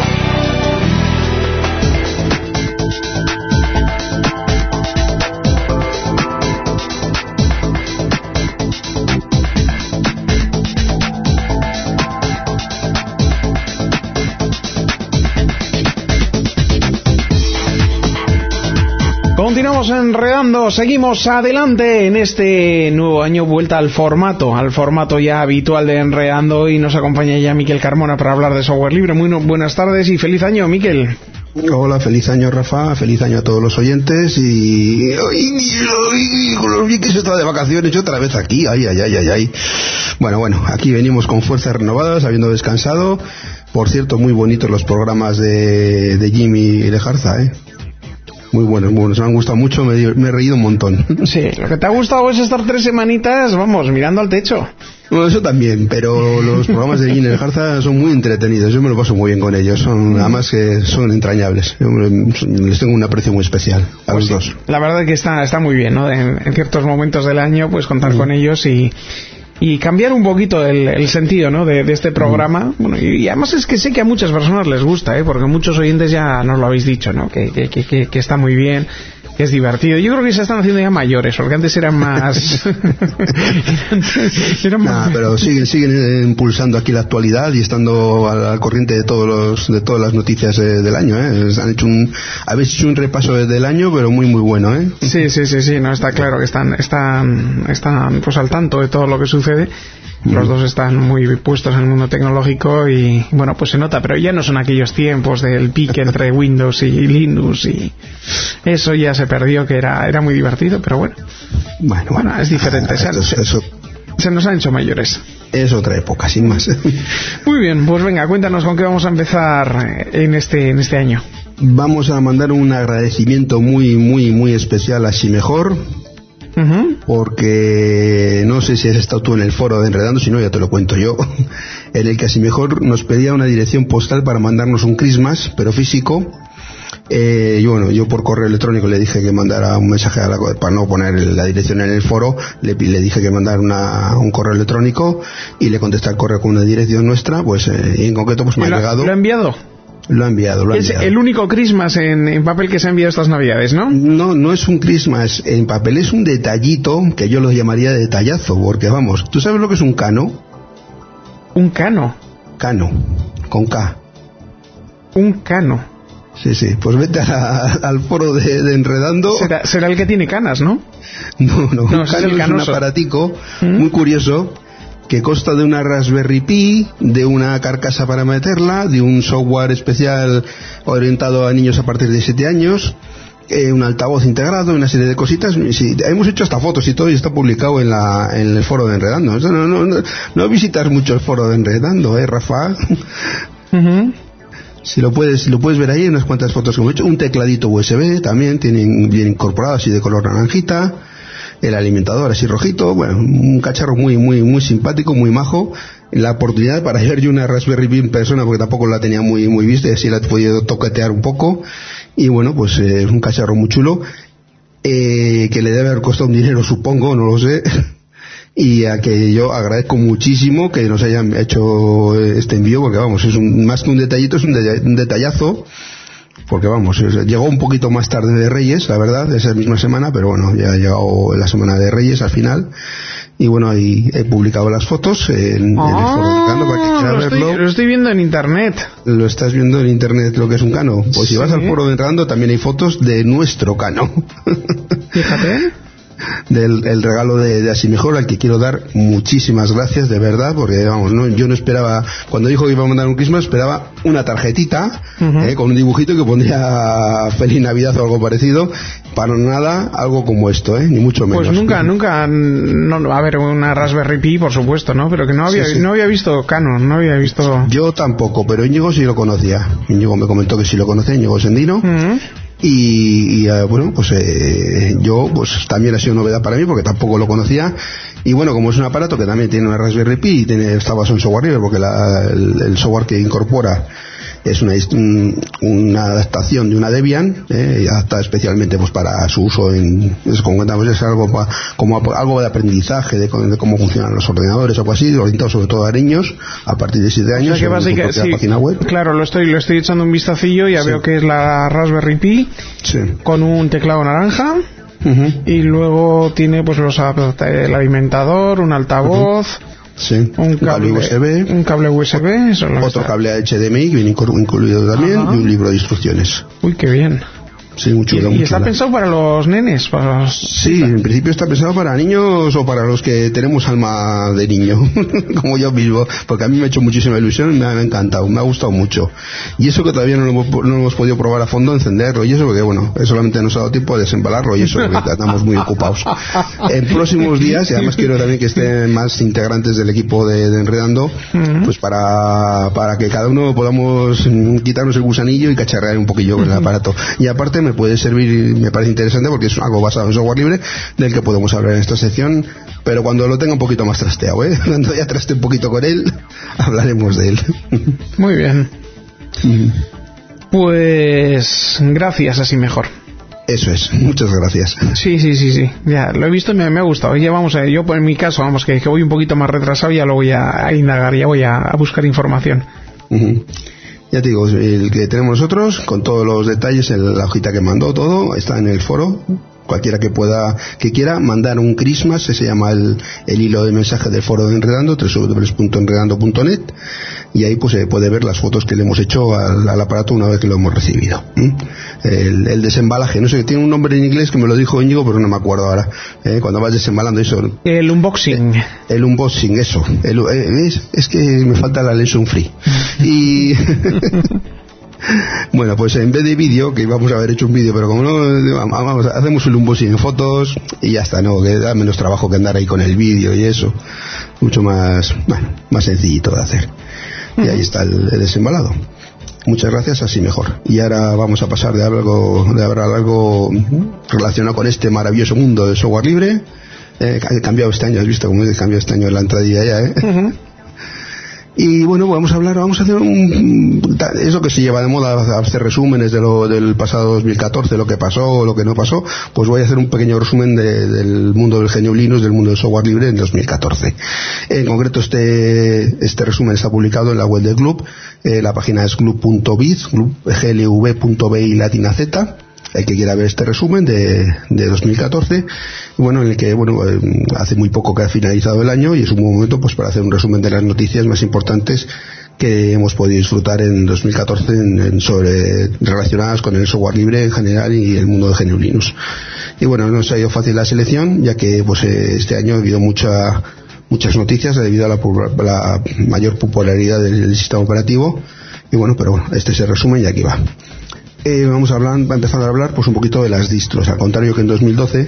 Continuamos enredando, seguimos adelante en este nuevo año, vuelta al formato, al formato ya habitual de Enredando, y nos acompaña ya Miquel Carmona para hablar de software libre. Muy no, buenas tardes y feliz año, Miquel. Hola, feliz año, Rafa, feliz año a todos los oyentes y... y con los bien que se está de vacaciones, yo otra vez aquí, ay, ay, ay, ay, ay. Bueno, bueno, aquí venimos con fuerzas renovadas, habiendo descansado. Por cierto, muy bonitos los programas de, de Jimmy Lejarza, ¿eh? Muy buenos, muy buenos, me han gustado mucho, me, me he reído un montón. Sí, lo que te ha gustado es estar tres semanitas, vamos, mirando al techo. Bueno, eso también, pero los programas de Jimmy Lejarza son muy entretenidos, yo me lo paso muy bien con ellos, son además que son entrañables, yo les tengo un aprecio muy especial a pues los sí, dos. La verdad es que está, está muy bien, ¿no? En, en ciertos momentos del año, pues contar mm. con ellos y... y cambiar un poquito el, el sentido, ¿no? de, de este programa. Mm. Bueno, y, y además es que sé que a muchas personas les gusta, ¿eh? Porque muchos oyentes ya nos lo habéis dicho, ¿no? Que, que, que, que está muy bien, que es divertido. Yo creo que se están haciendo ya mayores, porque antes eran más... eran más... Nah, pero siguen, siguen impulsando aquí la actualidad y estando al corriente de todos los, de todas las noticias eh, del año, ¿eh? Han hecho un, habéis hecho un repaso del año, pero muy muy bueno, ¿eh? Sí, sí, sí, sí, no, está claro que están, están, están pues al tanto de todo lo que sucede. Los dos están muy puestos en el mundo tecnológico y, bueno, pues se nota, pero ya no son aquellos tiempos del pique entre Windows y Linux y eso ya se perdió, que era era muy divertido, pero bueno. Bueno, bueno, es diferente. Ah, eso, se, eso, se nos han hecho mayores. Es otra época, sin más. Muy bien, pues venga, cuéntanos con qué vamos a empezar en este, en este año. Vamos a mandar un agradecimiento muy, muy, muy especial a Simejor. Uh-huh. Porque no sé si has estado tú en el foro de Enredando, si no ya te lo cuento yo, en el que así mejor nos pedía una dirección postal para mandarnos un Christmas, pero físico. Eh, y bueno, yo por correo electrónico le dije que mandara un mensaje a la, para no poner la dirección en el foro, le, le dije que mandara una, un correo electrónico y le contesté el correo con una dirección nuestra, pues eh, y en concreto pues me ha llegado. ¿Lo ha enviado? Lo ha enviado, lo ha enviado. Es el único Christmas en, en papel que se ha enviado estas Navidades, ¿no? No, no es un Christmas en papel, es un detallito que yo lo llamaría detallazo, porque vamos, ¿tú sabes lo que es un cano? ¿Un cano? Cano, con K. Un cano. Sí, sí, pues vete a, al foro de, de Enredando. ¿Será, será el que tiene canas, ¿no? No, no, no un cano es, es un aparatico ¿Mm? muy curioso, que consta de una Raspberry Pi, de una carcasa para meterla, de un software especial orientado a niños a partir de siete años, eh, un altavoz integrado, una serie de cositas. Sí, hemos hecho hasta fotos y todo y está publicado en, la, en el foro de Enredando. No, no, no, no visitas mucho el foro de Enredando, ¿eh, Rafa? Uh-huh. Si lo puedes, si lo puedes ver ahí, unas cuantas fotos que hemos hecho. Un tecladito U S B también, tienen bien incorporado, así de color naranjita. El alimentador así rojito, bueno, un cacharro muy muy muy simpático, muy majo. La oportunidad para ver yo una Raspberry Pi en persona, porque tampoco la tenía muy muy vista, y así la he podido toquetear un poco. Y bueno, pues es eh, un cacharro muy chulo, eh, que le debe haber costado un dinero, supongo, no lo sé. Y a que yo agradezco muchísimo que nos hayan hecho este envío, porque vamos, es un, más que un detallito, es un, de, un detallazo. Porque vamos, llegó un poquito más tarde de Reyes, la verdad, esa misma semana, pero bueno, ya ha llegado la semana de Reyes al final. Y bueno, ahí he publicado las fotos en, oh, en el foro de Cano para que quiera lo verlo. Estoy, lo estoy viendo en internet. ¿Lo estás viendo en internet lo que es un Cano? Pues sí. Si vas al foro de Enredando también hay fotos de nuestro Cano. Fíjate. Del el regalo de, de Así Mejor, al que quiero dar muchísimas gracias, de verdad, porque vamos, no, yo no esperaba, cuando dijo que iba a mandar un Christmas, esperaba una tarjetita uh-huh. eh, con un dibujito que pondría Feliz Navidad o algo parecido. Para nada algo como esto, eh, ni mucho menos. Pues nunca, nunca, no, a ver, una Raspberry Pi, por supuesto, ¿no? Pero que no había, sí, sí. no había visto Canon, no había visto. Yo tampoco, pero Íñigo sí lo conocía. Íñigo me comentó que sí lo conocía, Íñigo Sendino. Uh-huh. Y, y uh, bueno, pues eh, yo pues también ha sido novedad para mí porque tampoco lo conocía. Y bueno, como es un aparato que también tiene una Raspberry Pi y tiene, está basado en software libre, porque la, el, el software que incorpora es una, una adaptación de una Debian, eh, adaptada especialmente pues para su uso en, es, como contamos, es algo pa, como algo de aprendizaje de, de cómo funcionan los ordenadores o algo así, orientado sobre todo a niños a partir de siete años. O sea, que básicamente, sí, página web. Claro, lo estoy, lo estoy echando un vistacillo y ya sí. Veo que es la Raspberry Pi sí. Con un teclado naranja. Uh-huh. Y luego tiene pues los el alimentador, un altavoz. Uh-huh. Sí, un cable, un cable U S B, un cable U S B, eso otro está. Cable H D M I que viene incluido también. Ajá. Y un libro de instrucciones. Uy, qué bien. Sí, muy chulo, ¿Y, muy y está chula. pensado para los nenes? Para los... Sí, en principio está pensado para niños o para los que tenemos alma de niño, como yo mismo, porque a mí me ha hecho muchísima ilusión, me ha, me ha encantado, me ha gustado mucho. Y eso que todavía no lo, hemos, no lo hemos podido probar a fondo, encenderlo y eso, porque bueno, solamente nos ha dado tiempo de desembalarlo y eso, porque estamos muy ocupados. En próximos días, y además quiero también que estén más integrantes del equipo de, de Enredando, uh-huh. Pues para, para que cada uno podamos quitarnos el gusanillo y cacharrear un poquillo con el aparato. Y aparte me puede servir, me parece interesante porque es algo basado en software libre del que podemos hablar en esta sección, pero cuando lo tenga un poquito más trasteado, ¿eh? Cuando ya traste un poquito con él, hablaremos de él. Muy bien. Pues gracias, Así Mejor. Eso es, muchas gracias. Sí, sí, sí, sí. Ya, lo he visto y me, me ha gustado. Ya vamos a, yo en mi caso, vamos, que, que voy un poquito más retrasado, ya lo voy a, a indagar, ya voy a, a buscar información. Uh-huh. Ya te digo, el que tenemos nosotros, con todos los detalles, en la hojita que mandó, todo, está en el foro. Cualquiera que pueda, que quiera mandar un Christmas, ese se llama el, el hilo de mensaje del foro de Enredando, doble u doble u doble u punto enredando punto net, y ahí pues se puede ver las fotos que le hemos hecho al, al aparato una vez que lo hemos recibido. ¿Mm? El, el desembalaje, no sé, tiene un nombre en inglés que me lo dijo Íñigo, pero no me acuerdo ahora. ¿Eh? Cuando vas desembalando eso. El unboxing. El, el unboxing, eso. El, eh, es, es que me falta la lesson free. Y... Bueno, pues en vez de vídeo, que íbamos a haber hecho un vídeo, pero como no, vamos, hacemos un unboxing en fotos y ya está, ¿no? Que da menos trabajo que andar ahí con el vídeo y eso. Mucho más, bueno, más sencillito de hacer. Y ahí está el, el desembalado. Muchas gracias, así mejor. Y ahora vamos a pasar de algo, de hablar algo relacionado con este maravilloso mundo del software libre. Eh, ha cambiado este año, has visto cómo ha cambiado este año la entradilla ya, ¿eh? Uh-huh. Y bueno, vamos a hablar, vamos a hacer un, eso que se lleva de moda, hacer resúmenes de lo del pasado dos mil catorce, lo que pasó o lo que no pasó. Pues voy a hacer un pequeño resumen de, del mundo del G N U Linux, del mundo del software libre en dos mil catorce. En concreto, este este resumen está publicado en la web del club. Eh, la página es glub punto biz, glub punto bi latina z. El que quiera ver este resumen de, de dos mil catorce, bueno, en el que, bueno, eh, hace muy poco que ha finalizado el año y es un buen momento pues para hacer un resumen de las noticias más importantes que hemos podido disfrutar en dos mil catorce en, en sobre relacionadas con el software libre en general y el mundo de G N U Linux. Y bueno, no se ha ido fácil la selección, ya que pues eh, este año ha habido mucha muchas noticias debido a la, la mayor popularidad del, del sistema operativo. Y bueno, pero bueno, este es el resumen y aquí va. Eh, vamos a hablar, va a empezar a hablar pues un poquito de las distros, al contrario que en dos mil doce.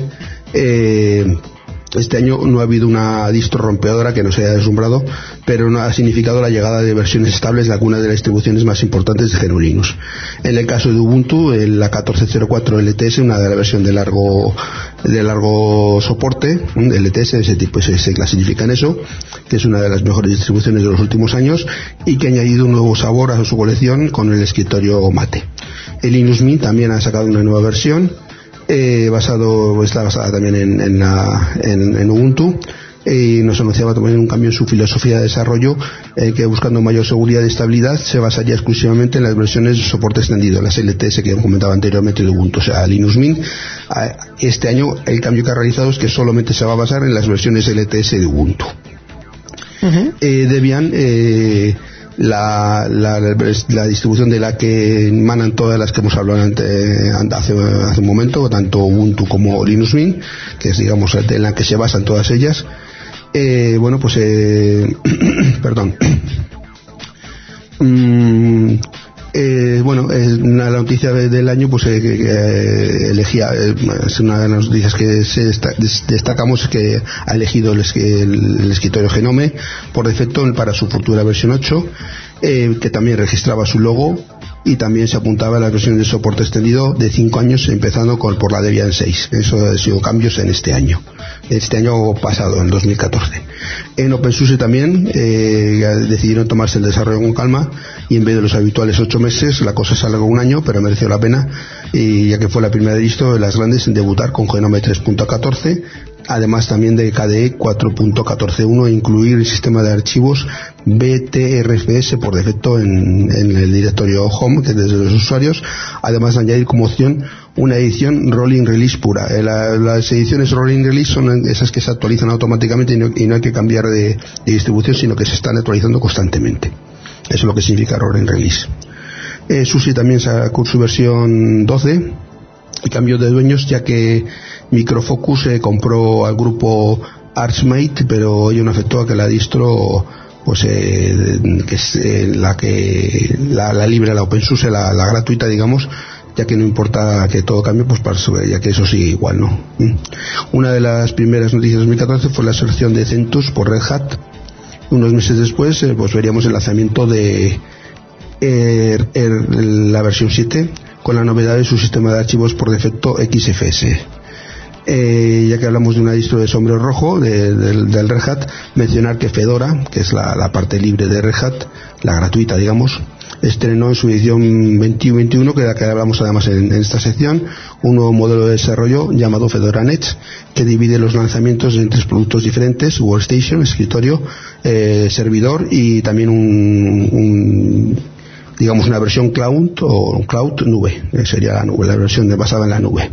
Eh, este año no ha habido una distro rompedora que nos haya deslumbrado, pero no ha significado la llegada de versiones estables de algunas de las distribuciones más importantes de G N U Linux. En el caso de Ubuntu, la catorce cero cuatro L T S, una de la versión de largo de largo soporte, L T S, ese tipo se, se clasifica en eso, que es una de las mejores distribuciones de los últimos años y que ha añadido un nuevo sabor a su colección con el escritorio Mate. El Linux Mint también ha sacado una nueva versión, eh, basado, está basada también en, en, la, en, en Ubuntu, y nos anunciaba también un cambio en su filosofía de desarrollo, eh, que buscando mayor seguridad y estabilidad se basaría exclusivamente en las versiones de soporte extendido, las L T S que comentaba anteriormente de Ubuntu. O sea, Linux Mint, este año el cambio que ha realizado es que solamente se va a basar en las versiones L T S de Ubuntu. Uh-huh. eh, Debian, eh, La, la, la distribución de la que emanan todas las que hemos hablado ante, hace, hace un momento, tanto Ubuntu como Linux Mint, que es, digamos, en la que se basan todas ellas. Eh, bueno, pues, eh, perdón. mm, eh, bueno, es una de las noticias de, del año, pues eh, que, que elegía, eh, es una de las noticias que se destaca, destacamos que ha elegido el, el, el escritorio Genome por defecto para su futura versión ocho, eh, que también registraba su logo y también se apuntaba a la versión de soporte extendido de cinco años, empezando con, por la Debian seis. Eso ha sido cambios en este año, este año pasado, en dos mil catorce. En OpenSUSE también eh, decidieron tomarse el desarrollo con calma y en vez de los habituales ocho meses, la cosa se alargó un año, pero mereció la pena, y ya que fue la primera distro de las grandes en debutar con Genome tres punto catorce, además también de K D E cuatro punto catorce punto uno e incluir el sistema de archivos B T R F S por defecto en, en el directorio Home, que es desde los usuarios, además de añadir como opción una edición Rolling Release pura. Eh, la, las ediciones Rolling Release son esas que se actualizan automáticamente y no, y no hay que cambiar de, de distribución, sino que se están actualizando constantemente. Eso es lo que significa Rolling Release. Eh, SUSE también sacó su versión doce y cambió de dueños, ya que Microfocus eh, compró al grupo Archmate, pero ello no afectó a que la distro, pues eh, que es eh, la que la, la libre, la OpenSUSE, la, la gratuita, digamos, ya que no importa que todo cambie, pues para, ya que eso sigue igual, ¿no? Una de las primeras noticias de dos mil catorce fue la selección de CentOS por Red Hat. Unos meses después, eh, pues veríamos el lanzamiento de eh, er, la versión siete, con la novedad de su sistema de archivos por defecto X F S. Eh, ya que hablamos de una distro de sombrero rojo de, de, del Red Hat, mencionar que Fedora, que es la, la parte libre de Red Hat, la gratuita, digamos, estrenó en su edición veintiuno veintiuno, que de la que hablamos además en, en esta sección, un nuevo modelo de desarrollo llamado Fedora Next, que divide los lanzamientos en tres productos diferentes: Workstation, escritorio, eh, servidor, y también un, un digamos una versión cloud o cloud nube, que sería la nube, la versión de, basada en la nube.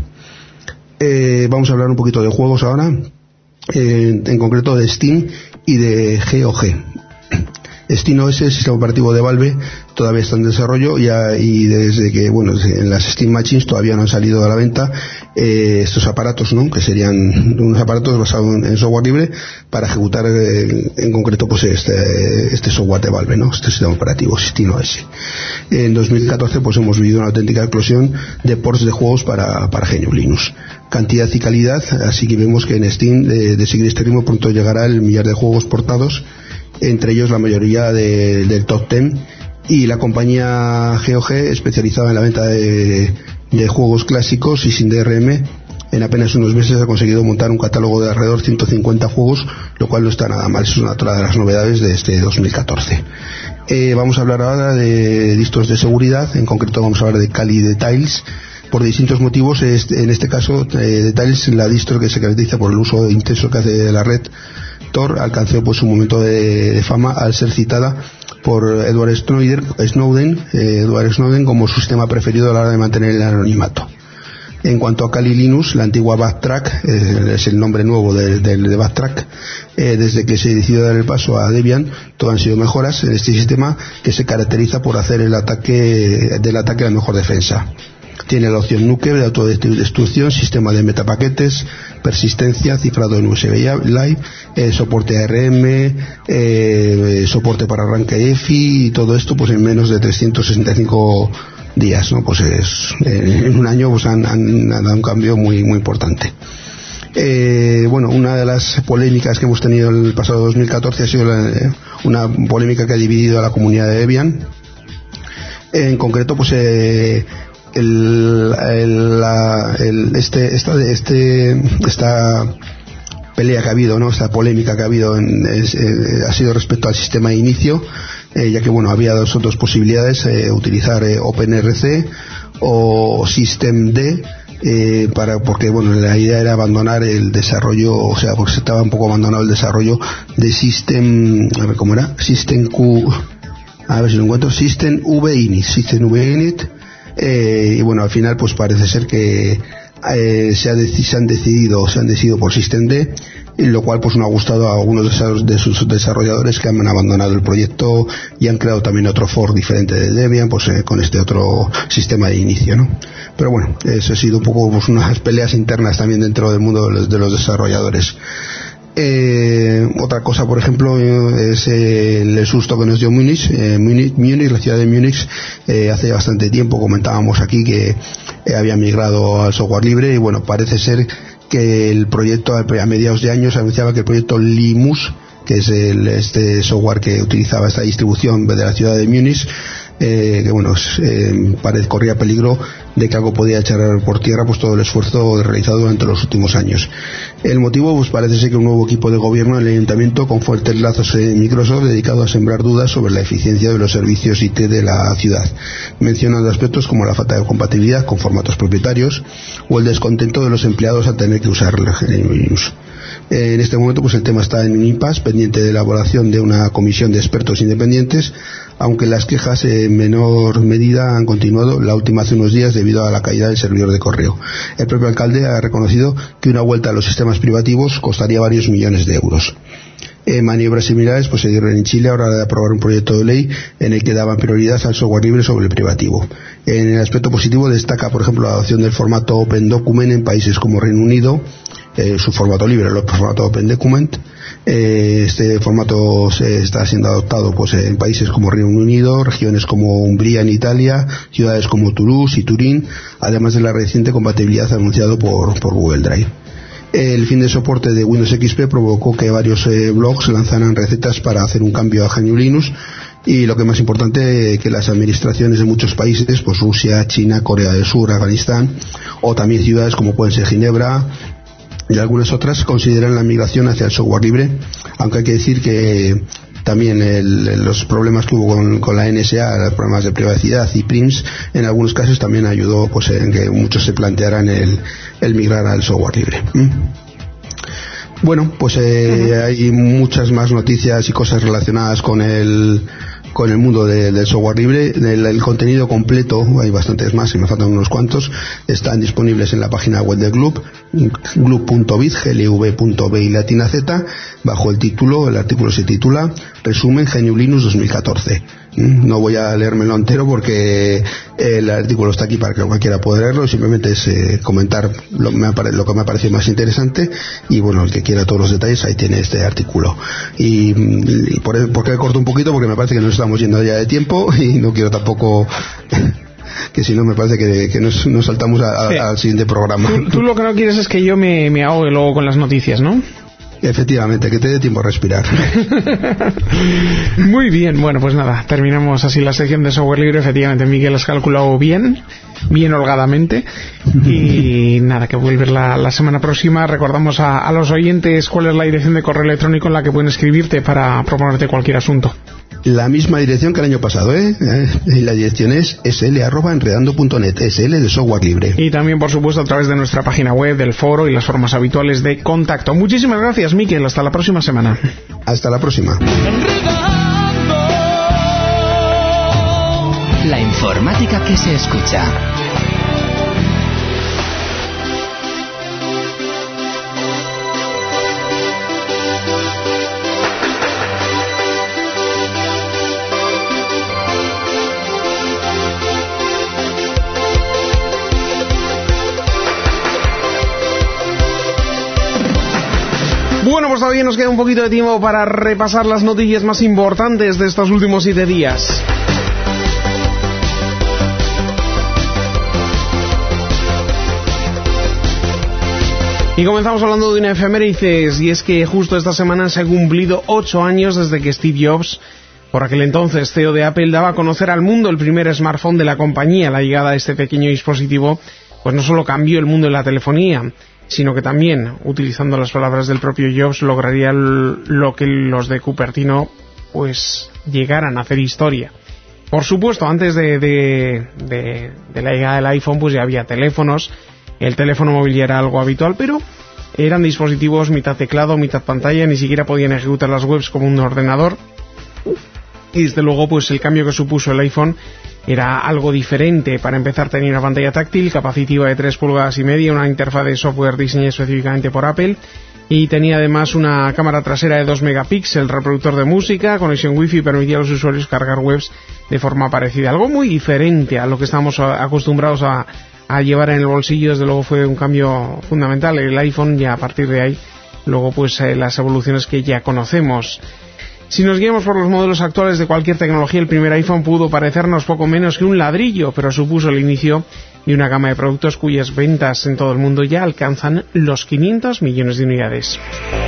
Eh, vamos a hablar un poquito de juegos ahora, eh, en concreto de Steam y de G O G. SteamOS, el sistema operativo de Valve, todavía está en desarrollo ya, y desde que, bueno, en las Steam Machines todavía no han salido a la venta eh, estos aparatos, ¿no? Que serían unos aparatos basados en, en software libre para ejecutar eh, en concreto pues este, este software de Valve, ¿no? Este sistema operativo, SteamOS. En dos mil catorce pues hemos vivido una auténtica explosión de ports de juegos para, para G N U Linux. Cantidad y calidad, así que vemos que en Steam, de, de seguir este ritmo, pronto llegará el millar de juegos portados, entre ellos la mayoría de, del top diez, y la compañía G O G, especializada en la venta de, de juegos clásicos y sin D R M, en apenas unos meses ha conseguido montar un catálogo de alrededor de ciento cincuenta juegos, lo cual no está nada mal. Es una otra de las novedades de este dos mil catorce. Eh, vamos a hablar ahora de distros de seguridad, en concreto vamos a hablar de Kali Details. Por distintos motivos, en este caso eh, Details, la distro que se caracteriza por el uso intenso que hace de la red Tor, alcanzó pues un momento de, de fama al ser citada por Edward Snowden, Snowden, eh, Edward Snowden como su sistema preferido a la hora de mantener el anonimato. En cuanto a Kali Linux, la antigua Backtrack, eh, es el nombre nuevo de, de, de Backtrack, eh, desde que se decidió dar el paso a Debian, todo han sido mejoras en este sistema que se caracteriza por hacer el ataque del ataque la mejor defensa. Tiene la opción Nuke de autodestrucción, sistema de metapaquetes, persistencia, cifrado en U S B Live, eh, soporte A R M, eh, soporte para arranque E F I, y todo esto pues en menos de trescientos sesenta y cinco días, ¿no? Pues es, eh, en un año pues han, han, han dado un cambio muy muy importante. Eh, bueno, una de las polémicas que hemos tenido el pasado dos mil catorce ha sido la, eh, una polémica que ha dividido a la comunidad de Debian. En concreto, pues eh, el, el, la, el, este, esta, este, esta pelea que ha habido, ¿no? Esta polémica que ha habido en, es, eh, ha sido respecto al sistema de inicio, eh, ya que bueno, había dos otras posibilidades, eh, utilizar eh, OpenRC o systemd, eh, para, porque bueno, la idea era abandonar el desarrollo, o sea, porque se estaba un poco abandonado el desarrollo de System, a ver cómo era, System Q, a ver si lo encuentro, System V Init, System V Init, eh, y bueno, al final pues parece ser que eh, se, ha dec- se han decidido, se han decidido por systemd, lo cual pues no ha gustado a algunos de, esos, de sus desarrolladores que han abandonado el proyecto y han creado también otro fork diferente de Debian, pues eh, con este otro sistema de inicio, ¿no? Pero bueno, eso ha sido un poco pues unas peleas internas también dentro del mundo de los, de los desarrolladores. Eh, otra cosa, por ejemplo, es eh, el susto que nos dio Múnich, eh, Múnich, Múnich, la ciudad de Múnich. Eh, hace bastante tiempo comentábamos aquí que eh, había migrado al software libre, y bueno, parece ser que el proyecto a mediados de años anunciaba que el proyecto Limus, que es el, este software que utilizaba esta distribución de la ciudad de Múnich, eh, que bueno, eh, parece, corría peligro de que algo podía echar por tierra pues todo el esfuerzo realizado durante los últimos años. El motivo pues parece ser que un nuevo equipo de gobierno en el ayuntamiento, con fuertes lazos en Microsoft, dedicado a sembrar dudas sobre la eficiencia de los servicios I T de la ciudad, mencionando aspectos como la falta de compatibilidad con formatos propietarios o el descontento de los empleados al tener que usar Linux. En este momento pues el tema está en un impasse, pendiente de elaboración de una comisión de expertos independientes, aunque las quejas en menor medida han continuado, la última hace unos días debido a la caída del servidor de correo. El propio alcalde ha reconocido que una vuelta a los sistemas privativos costaría varios millones de euros. Eh, maniobras similares pues se dieron en Chile a la hora de aprobar un proyecto de ley en el que daban prioridad al software libre sobre el privativo. En el aspecto positivo destaca, por ejemplo, la adopción del formato Open Document en países como Reino Unido, eh, su formato libre, el formato Open Document. Eh, este formato se está siendo adoptado pues en países como Reino Unido, regiones como Umbría en Italia, ciudades como Toulouse y Turín, además de la reciente compatibilidad anunciado por, por Google Drive. El fin de soporte de Windows X P provocó que varios eh, blogs lanzaran recetas para hacer un cambio a G N U Linux, y lo que más importante, que las administraciones de muchos países, pues Rusia, China, Corea del Sur, Afganistán, o también ciudades como pueden ser Ginebra y algunas otras, consideran la migración hacia el software libre, aunque hay que decir que también el, los problemas que hubo con, con la N S A, los problemas de privacidad y prims, en algunos casos también ayudó pues en que muchos se plantearan el, el migrar al software libre. ¿Mm? Bueno, pues eh, uh-huh. hay muchas más noticias y cosas relacionadas con el con el mundo de, del software libre. El, el contenido completo, hay bastantes más y me faltan unos cuantos, están disponibles en la página web del Glub, glub punto biz, glv punto b y latina z, bajo el título, el artículo se titula Resumen G N U Linux dos mil catorce. No voy a leérmelo entero porque el artículo está aquí para que cualquiera pueda leerlo, simplemente es eh, comentar lo, me apare, lo que me ha parecido más interesante, y bueno, el que quiera todos los detalles ahí tiene este artículo. Y, y por, ¿por qué corto un poquito? Porque me parece que nos estamos yendo ya de tiempo y no quiero tampoco que si no me parece que, que nos, nos saltamos a, a, sí. al siguiente programa. Tú, tú lo que no quieres es que yo me, me ahogue luego con las noticias, ¿no? Efectivamente, que te dé tiempo a respirar. Muy bien, bueno, pues nada, terminamos así la sección de software libre. Efectivamente, Miguel has calculado bien, bien holgadamente. Y nada, que vuelve la, la semana próxima. Recordamos a, a los oyentes cuál es la dirección de correo electrónico en la que pueden escribirte para proponerte cualquier asunto. La misma dirección que el año pasado, ¿eh? Y la dirección es sl arroba enredando punto net, sl de software libre. Y también, por supuesto, a través de nuestra página web, del foro y las formas habituales de contacto. Muchísimas gracias, Miquel. Hasta la próxima semana. Hasta la próxima. La informática que se escucha. Bueno, pues todavía nos queda un poquito de tiempo para repasar las noticias más importantes de estos últimos siete días. Y comenzamos hablando de una efemérides, y es que justo esta semana se han cumplido ocho años desde que Steve Jobs, por aquel entonces C E O de Apple, daba a conocer al mundo el primer smartphone de la compañía. La llegada de este pequeño dispositivo pues no solo cambió el mundo de la telefonía, sino que también, utilizando las palabras del propio Jobs, lograría lo que los de Cupertino pues llegaran a hacer historia. Por supuesto, antes de, de, de, de la llegada del iPhone pues ya había teléfonos, el teléfono móvil ya era algo habitual, pero eran dispositivos mitad teclado, mitad pantalla, ni siquiera podían ejecutar las webs como un ordenador. Y desde luego pues el cambio que supuso el iPhone era algo diferente. Para empezar, tenía una pantalla táctil capacitiva de tres pulgadas y media, una interfaz de software diseñada específicamente por Apple, y tenía además una cámara trasera de dos megapíxeles, reproductor de música, conexión wifi, permitía a los usuarios cargar webs de forma parecida. Algo muy diferente a lo que estamos acostumbrados a, a llevar en el bolsillo. Desde luego fue un cambio fundamental el iPhone, y a partir de ahí luego pues eh, las evoluciones que ya conocemos. Si nos guiamos por los modelos actuales de cualquier tecnología, el primer iPhone pudo parecernos poco menos que un ladrillo, pero supuso el inicio de una gama de productos cuyas ventas en todo el mundo ya alcanzan los quinientos millones de unidades.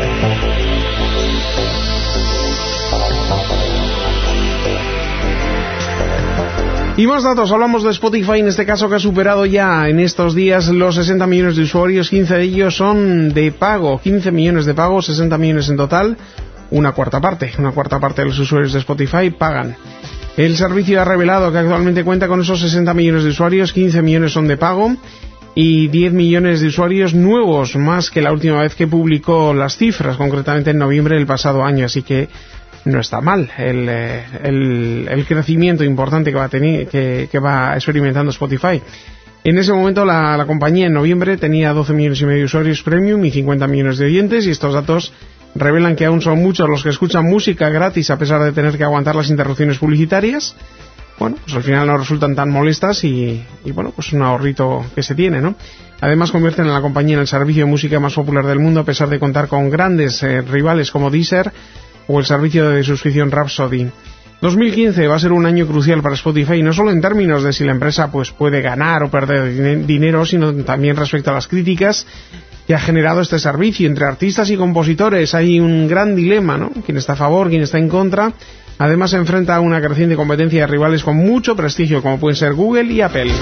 Y más datos, hablamos de Spotify, en este caso, que ha superado ya en estos días los sesenta millones de usuarios. quince de ellos son de pago, quince millones de pago, sesenta millones en total. Una cuarta parte, una cuarta parte de los usuarios de Spotify pagan. El servicio ha revelado que actualmente cuenta con esos sesenta millones de usuarios, quince millones son de pago y diez millones de usuarios nuevos, más que la última vez que publicó las cifras, concretamente en noviembre del pasado año, así que no está mal el, el, el crecimiento importante que va, a tener, que, que va experimentando Spotify. En ese momento la, la compañía en noviembre tenía doce millones y medio de usuarios premium y cincuenta millones de oyentes, y estos datos revelan que aún son muchos los que escuchan música gratis a pesar de tener que aguantar las interrupciones publicitarias. Bueno, pues al final no resultan tan molestas y, y bueno, pues un ahorrito que se tiene, ¿no? Además convierten a la compañía en el servicio de música más popular del mundo, a pesar de contar con grandes eh, rivales como Deezer o el servicio de suscripción Rhapsody. dos mil quince va a ser un año crucial para Spotify, no solo en términos de si la empresa pues puede ganar o perder dinero, sino también respecto a las críticas que ha generado este servicio. Entre artistas y compositores hay un gran dilema, ¿no? Quién está a favor, quién está en contra. Además se enfrenta a una creciente competencia de rivales con mucho prestigio, como pueden ser Google y Apple.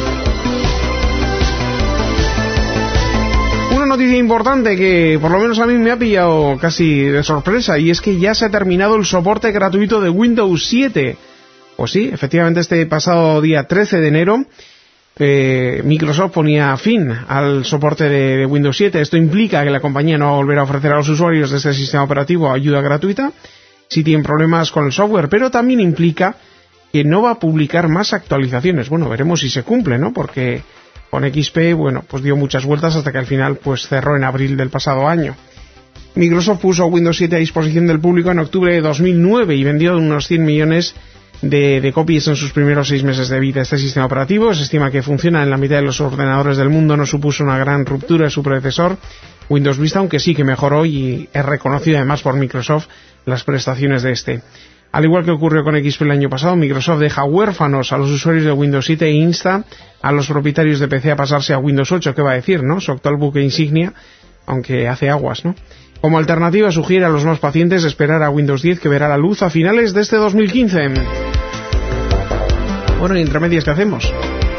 Una noticia importante que por lo menos a mí me ha pillado casi de sorpresa, y es que ya se ha terminado el soporte gratuito de Windows siete. Pues sí, efectivamente este pasado día trece de enero Eh, Microsoft ponía fin al soporte de, de Windows siete. Esto implica que la compañía no va a volver a ofrecer a los usuarios de este sistema operativo ayuda gratuita si tienen problemas con el software, pero también implica que no va a publicar más actualizaciones. Bueno, veremos si se cumple, ¿no? Porque con X P, bueno, pues dio muchas vueltas hasta que al final pues cerró en abril del pasado año. Microsoft puso Windows siete a disposición del público en octubre de dos mil nueve y vendió unos cien millones de, de copias en sus primeros seis meses de vida. Este sistema operativo se estima que funciona en la mitad de los ordenadores del mundo, no supuso una gran ruptura de su predecesor Windows Vista, aunque sí que mejoró y es reconocido además por Microsoft las prestaciones de este. Al igual que ocurrió con X P el año pasado, Microsoft deja huérfanos a los usuarios de Windows siete e insta a los propietarios de P C a pasarse a Windows ocho. ¿Qué va a decir, no? Su actual buque insignia, aunque hace aguas, ¿no? Como alternativa sugiere a los más pacientes esperar a Windows diez, que verá la luz a finales de este dos mil quince. Bueno, ¿y entre medias qué hacemos?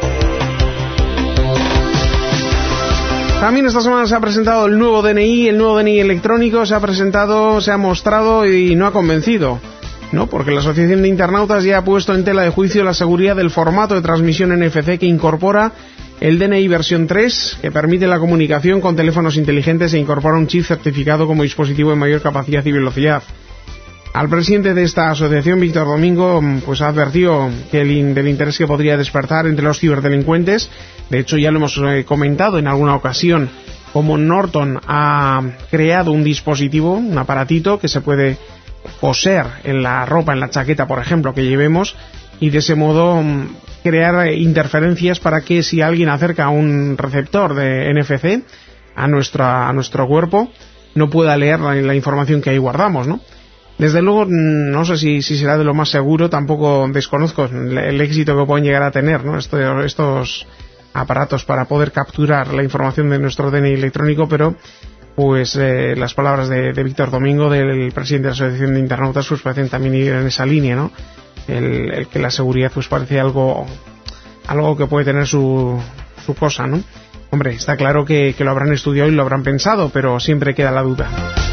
También esta semana se ha presentado el nuevo D N I, el nuevo D N I electrónico, se ha presentado, se ha mostrado y no ha convencido, ¿no? Porque la Asociación de Internautas ya ha puesto en tela de juicio la seguridad del formato de transmisión N F C que incorpora el D N I versión tres, que permite la comunicación con teléfonos inteligentes e incorpora un chip certificado como dispositivo de mayor capacidad y velocidad. Al presidente de esta asociación, Víctor Domingo, pues ha advertido que el, del interés que podría despertar entre los ciberdelincuentes. De hecho, ya lo hemos eh, comentado en alguna ocasión, como Norton ha creado un dispositivo, un aparatito que se puede coser en la ropa, en la chaqueta, por ejemplo, que llevemos, y de ese modo crear interferencias para que si alguien acerca un receptor de N F C a, nuestra, a nuestro cuerpo, no pueda leer la, la información que ahí guardamos, ¿no? Desde luego, no sé si, si será de lo más seguro, tampoco desconozco el, el éxito que pueden llegar a tener, ¿no? Esto, estos aparatos para poder capturar la información de nuestro D N I electrónico, pero pues eh, las palabras de, de Víctor Domingo, del presidente de la Asociación de Internautas, pues parecen también ir en esa línea, ¿no? El, el que la seguridad pues parece algo algo que puede tener su, su cosa, ¿no? Hombre, está claro que, que lo habrán estudiado y lo habrán pensado, pero siempre queda la duda.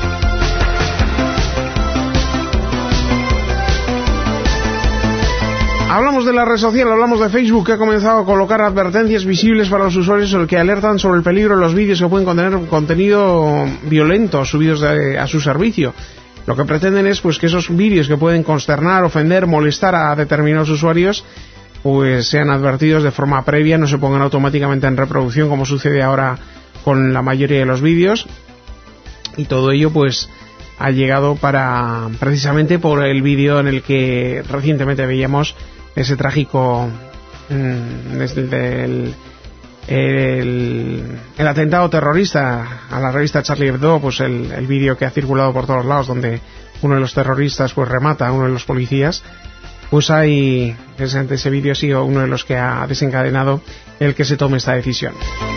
Hablamos de la red social, hablamos de Facebook, que ha comenzado a colocar advertencias visibles para los usuarios el que alertan sobre el peligro de los vídeos que pueden contener contenido violento subidos de, a su servicio. Lo que pretenden es pues que esos vídeos que pueden consternar, ofender, molestar a determinados usuarios, pues sean advertidos de forma previa, no se pongan automáticamente en reproducción como sucede ahora con la mayoría de los vídeos. Y todo ello pues ha llegado para precisamente por el vídeo en el que recientemente veíamos ese trágico mmm, desde el, el, el atentado terrorista a la revista Charlie Hebdo, pues el, el vídeo que ha circulado por todos lados donde uno de los terroristas pues remata a uno de los policías. Pues hay, precisamente ese vídeo ha sido uno de los que ha desencadenado el que se tome esta decisión.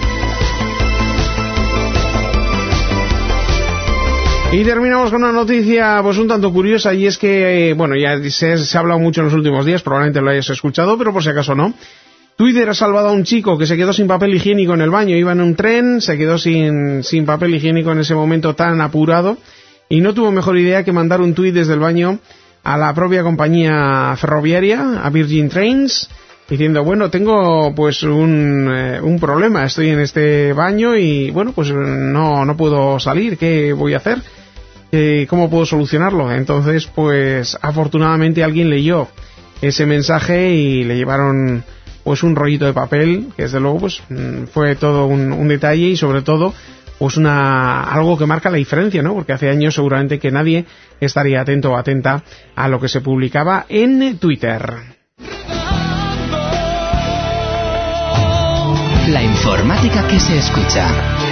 Y terminamos con una noticia pues un tanto curiosa, y es que, eh, bueno, ya se, se ha hablado mucho en los últimos días, probablemente lo hayas escuchado, pero por si acaso no. Twitter ha salvado a un chico que se quedó sin papel higiénico en el baño, iba en un tren, se quedó sin, sin papel higiénico en ese momento tan apurado, y no tuvo mejor idea que mandar un tuit desde el baño a la propia compañía ferroviaria, a Virgin Trains, diciendo, bueno, tengo pues un, eh, un problema, estoy en este baño y bueno, pues no, no puedo salir, ¿qué voy a hacer? Eh, ¿Cómo puedo solucionarlo? Entonces, pues afortunadamente alguien leyó ese mensaje y le llevaron pues un rollito de papel, que desde luego pues fue todo un, un detalle y sobre todo pues una algo que marca la diferencia, ¿no? Porque hace años seguramente que nadie estaría atento o atenta a lo que se publicaba en Twitter. La informática que se escucha.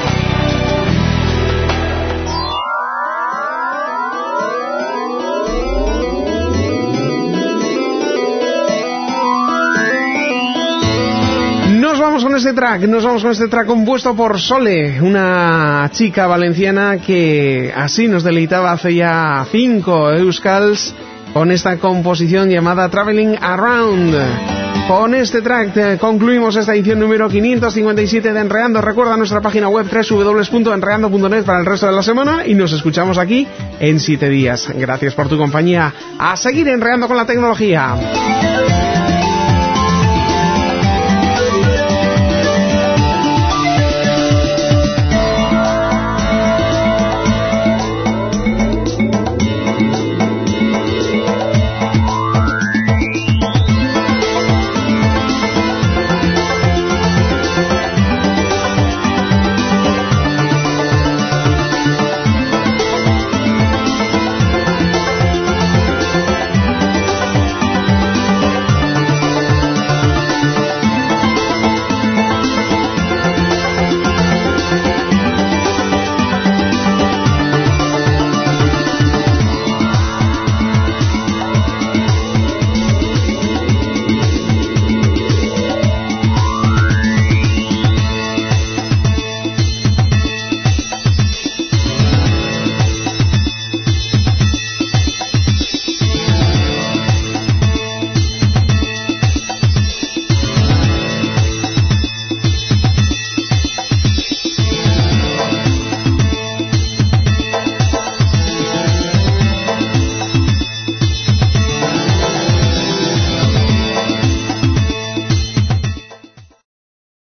Nos vamos con este track, nos vamos con este track compuesto por Sole, una chica valenciana que así nos deleitaba hace ya cinco Euskals con esta composición llamada Traveling Around. Con este track eh, concluimos esta edición número quinientos cincuenta y siete de Enredando. Recuerda nuestra página web doble u doble u doble u punto enredando punto net para el resto de la semana y nos escuchamos aquí en siete días. Gracias por tu compañía. A seguir enredando con la tecnología.